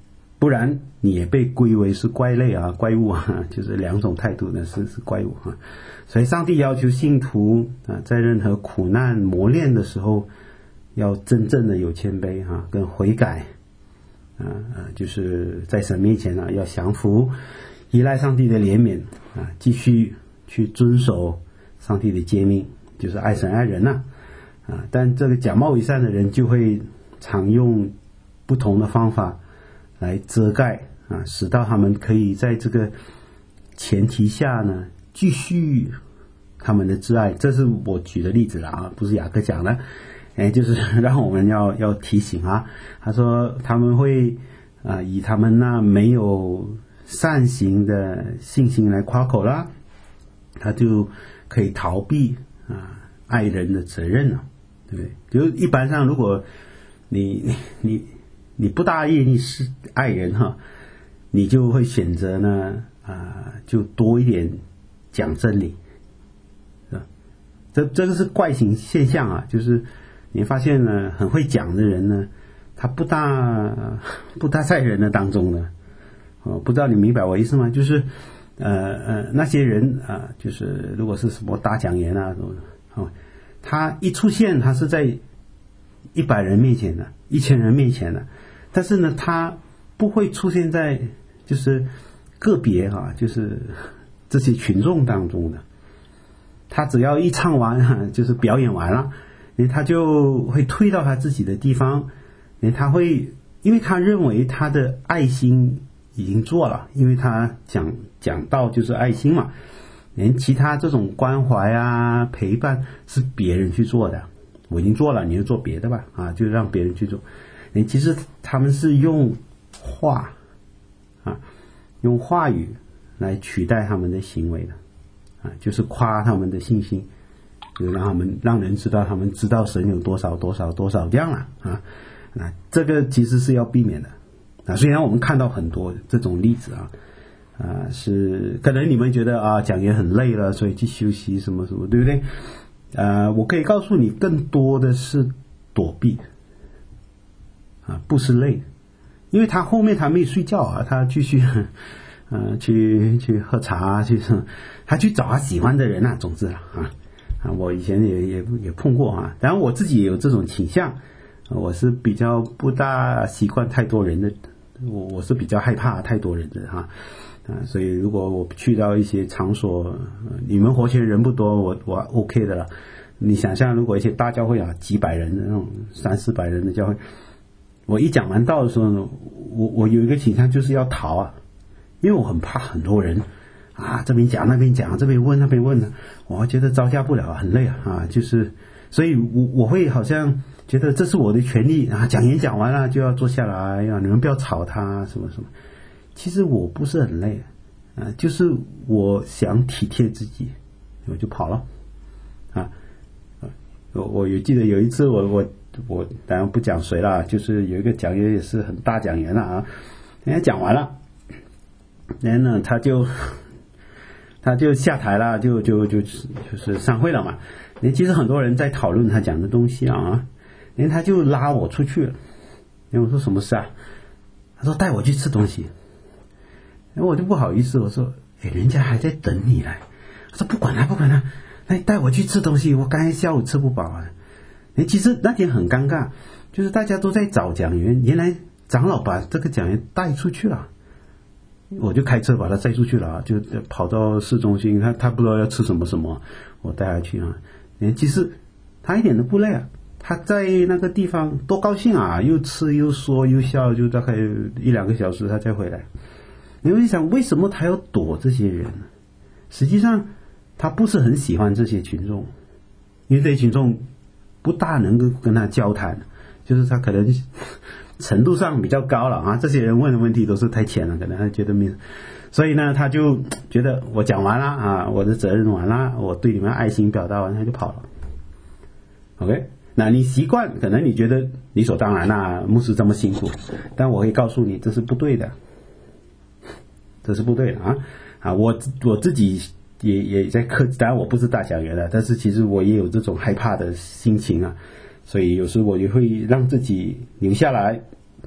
不然你也被归为是怪类啊，怪物啊，就是两种态度呢，是是怪物啊。所以上帝要求信徒啊，在任何苦难磨练的时候，要真正的有谦卑啊，跟悔改啊啊，就是在神面前呢、啊，要降服，依赖上帝的怜悯啊，继续去遵守上帝的诫命，就是爱神爱人呐 啊, 啊。但这个假冒伪善的人就会常用不同的方法来遮盖啊，使到他们可以在这个前提下呢，继续他们的挚爱。这是我举的例子了啊，不是雅各讲的，哎，就是让我们要要提醒啊。他说他们会啊以他们那没有善行的信心来夸口啦，他就可以逃避啊爱人的责任了，对不对？就一般上，如果你你你不大愿意是爱人哈，你就会选择呢啊，就多一点讲真理，是吧？这这个是怪形现象啊，就是你发现呢，很会讲的人呢，他不大不大在人的当中的，哦，不知道你明白我意思吗？就是呃呃那些人啊、呃，就是如果是什么大讲员啊什么的，哦，他一出现，他是在一百人面前的，一千人面前的，但是呢，他不会出现在就是个别哈、啊，就是这些群众当中的。他只要一唱完，啊、就是表演完了，他就会退到他自己的地方，他会，因为他认为他的爱心已经做了，因为他讲讲到就是爱心嘛，连其他这种关怀啊陪伴是别人去做的，我已经做了，你就做别的吧，啊，就让别人去做。其实他们是用话啊，用话语来取代他们的行为的，啊，就是夸他们的信心，就让他们让人知道他们知道神有多少多少多少这样了啊。那这个其实是要避免的啊。虽然我们看到很多这种例子啊，啊，是可能你们觉得啊讲也很累了，所以去休息什么什么，对不对？呃，我可以告诉你，更多的是躲避啊，不是累，因为他后面他没睡觉啊，他继续呃去去喝茶，去他去找他喜欢的人啊，总之啊啊，我以前也也也碰过啊，然后我自己也有这种倾向，我是比较不大习惯太多人的，我我是比较害怕太多人的哈。啊，所以如果我去到一些场所，你们活泉人不多，我我 OK 的了。你想象如果一些大教会啊，几百人的那种三四百人的教会，我一讲完道的时候呢，我我有一个倾向就是要逃啊，因为我很怕很多人啊，这边讲那边讲，这边问那边问的，我觉得招架不了，很累啊啊，就是所以我我会好像觉得这是我的权利啊，讲演讲完了就要坐下来啊，你们不要吵他什么什么。其实我不是很累啊，就是我想体贴自己，我就跑了啊。我我有记得有一次我我我当然不讲谁了，就是有一个讲员也是很大讲员了啊，人家讲完了，然后呢他就他就下台了，就就就就是散会了嘛。其实很多人在讨论他讲的东西啊，然后他就拉我出去了，然后我说什么事啊？他说带我去吃东西。然后我就不好意思，我说，哎，人家还在等你来。他说不管他，不管他，来带我去吃东西。我刚才下午吃不饱啊。哎，其实那天很尴尬，就是大家都在找讲员，原来长老把这个讲员带出去了，我就开车把他带出去了，就跑到市中心，他他不知道要吃什么什么，我带他去啊。哎，其实他一点都不累啊，他在那个地方多高兴啊，又吃又说又笑，就大概一两个小时他才回来。你会想为什么他要躲这些人呢？实际上他不是很喜欢这些群众，因为这些群众不大能够跟他交谈，就是他可能程度上比较高了啊。这些人问的问题都是太浅了，可能他觉得没，所以呢他就觉得我讲完了啊，我的责任完了，我对你们爱心表达完，他就跑了。OK， 那你习惯，可能你觉得理所当然啦，牧师这么辛苦，但我会告诉你这是不对的。这是不对的啊！啊，我我自己也也在克，当然我不是大讲员了，但是其实我也有这种害怕的心情啊，所以有时我也会让自己留下来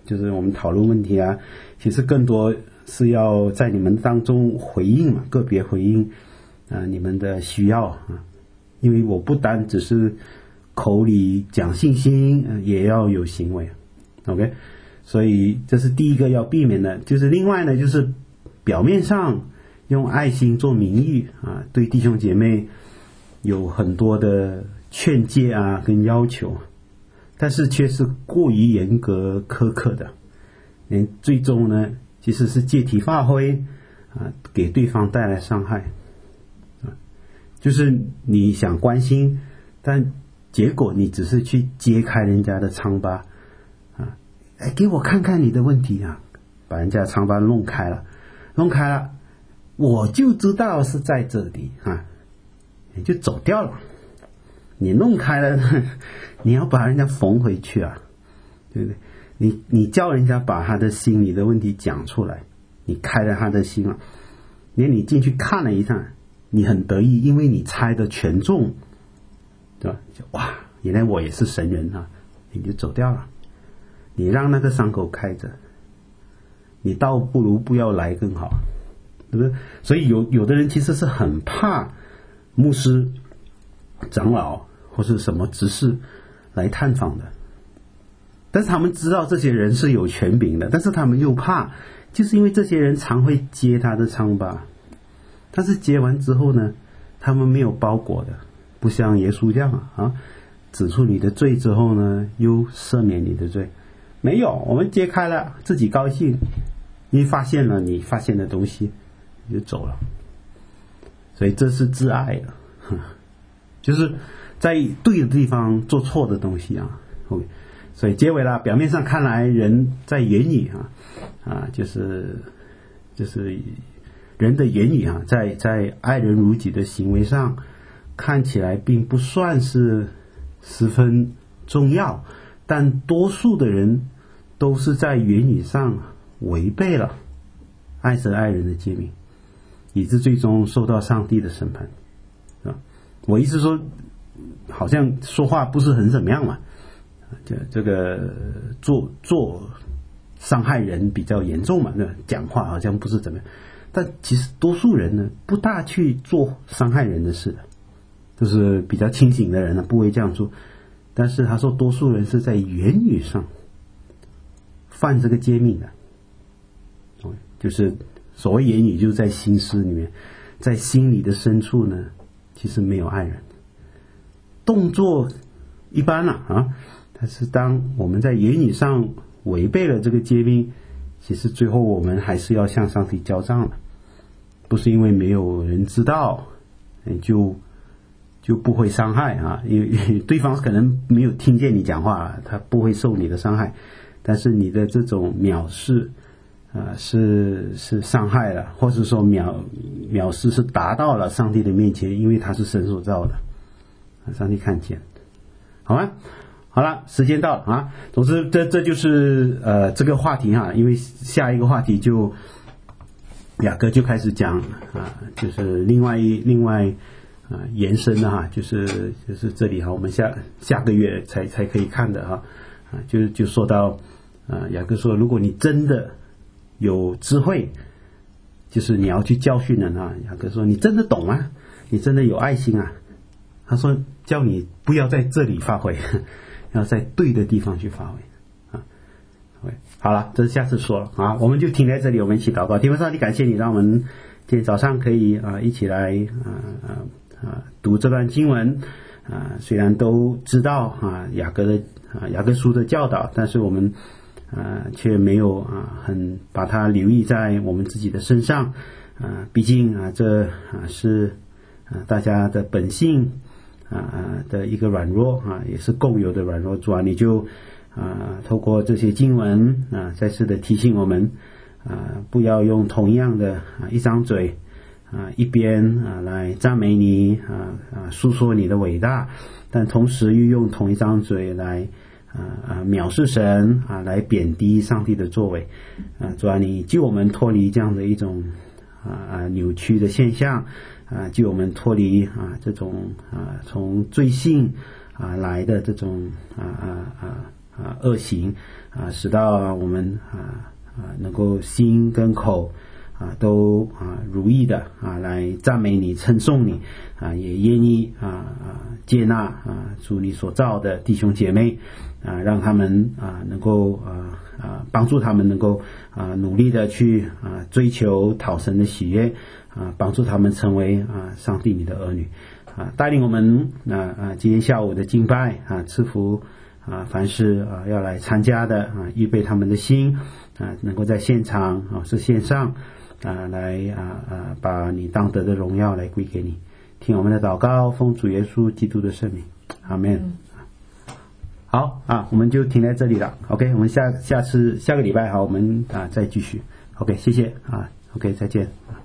就是我们讨论问题啊，其实更多是要在你们当中回应嘛，个别回应啊、呃、你们的需要啊，因为我不单只是口里讲信心，呃、也要有行为 ，OK， 所以这是第一个要避免的。就是另外呢，就是表面上用爱心做名义啊，对弟兄姐妹有很多的劝诫啊跟要求，但是却是过于严格苛刻的，连最终呢其实是借题发挥啊，给对方带来伤害啊。就是你想关心，但结果你只是去揭开人家的疮疤啊，哎，给我看看你的问题啊，把人家的疮疤弄开了，弄开了，我就知道是在这里啊，你就走掉了。你弄开了，你要把人家缝回去啊，对不对？你你叫人家把他的心里的问题讲出来，你开了他的心了，连你进去看了一下，你很得意，因为你猜的全中，对吧？就哇，原来我也是神人啊，你就走掉了。你让那个伤口开着，你倒不如不要来更好，对不对？所以有有的人其实是很怕牧师、长老或是什么执事来探访的，但是他们知道这些人是有权柄的，但是他们又怕，就是因为这些人常会揭他的疮疤，但是揭完之后呢，他们没有包裹的，不像耶稣这样啊，啊指出你的罪之后呢，又赦免你的罪，没有，我们揭开了，自己高兴，因为发现了你发现的东西，你就走了，所以这是自爱的，就是在对的地方做错的东西啊。OK， 所以结尾了，表面上看来人在言语啊啊，就是就是人的言语啊，在在爱人如己的行为上看起来并不算是十分重要，但多数的人都是在言语上违背了爱神爱人的诫命，以致最终受到上帝的审判，是吧？我意思说，好像说话不是很怎么样嘛，这这个做做伤害人比较严重嘛，那讲话好像不是怎么样，但其实多数人呢不大去做伤害人的事的，就是比较清醒的人呢不会这样做，但是他说多数人是在言语上犯这个诫命的，就是所谓言语就是在心思里面，在心里的深处呢其实没有爱人，动作一般了 啊, 啊但是当我们在言语上违背了这个诫命，其实最后我们还是要向上帝交账的，不是因为没有人知道就就不会伤害啊，因为对方可能没有听见你讲话，他不会受你的伤害，但是你的这种藐视啊、呃，是是伤害了，或者说藐藐视是达到了上帝的面前，因为他是神所造的，上帝看见，好吗？好了，时间到了啊。总之，这这就是呃这个话题哈，因为下一个话题就雅各就开始讲啊，就是另外一另外啊延伸的哈，就是就是这里哈，我们下下个月才才可以看的哈啊，就就说到啊，雅各说，如果你真的有智慧，就是你要去教训人啊。雅各说，你真的懂啊，你真的有爱心啊。他说，叫你不要在这里发挥，要在对的地方去发挥啊。好了，这下次说了啊，我们就停在这里，我们一起祷告。天父上帝，感谢你让我们今天早上可以啊一起来啊啊啊读这段经文啊，虽然都知道啊雅各的啊雅各书的教导，但是我们啊却没有啊很把它留意在我们自己的身上啊，毕竟啊这啊是啊大家的本性啊的一个软弱啊，也是共有的软弱。主啊，你就啊透过这些经文啊再次的提醒我们啊，不要用同样的啊一张嘴啊一边啊来赞美你啊啊诉说你的伟大，但同时又用同一张嘴来啊啊藐视神啊，来贬低上帝的作为啊。主啊，你救我们脱离这样的一种啊啊扭曲的现象啊，救我们脱离啊这种啊从罪性啊来的这种啊啊啊啊恶行啊，使到我们啊啊能够心跟口啊都啊如意的啊来赞美你、称颂你啊，也愿意啊啊接纳啊主你所造的弟兄姐妹啊，让他们啊能够啊啊帮助他们能够啊努力的去啊追求讨神的喜悦啊，帮助他们成为啊上帝你的儿女啊，带领我们啊啊今天下午的敬拜啊，赐福啊，凡是啊要来参加的啊，预备他们的心啊，能够在现场啊是线上啊来啊啊把你当得的荣耀来归给你。听我们的祷告，奉主耶稣基督的圣名，阿们。嗯、好啊，我们就停在这里了。OK， 我们下下次下个礼拜好，我们啊再继续。OK， 谢谢啊。OK， 再见。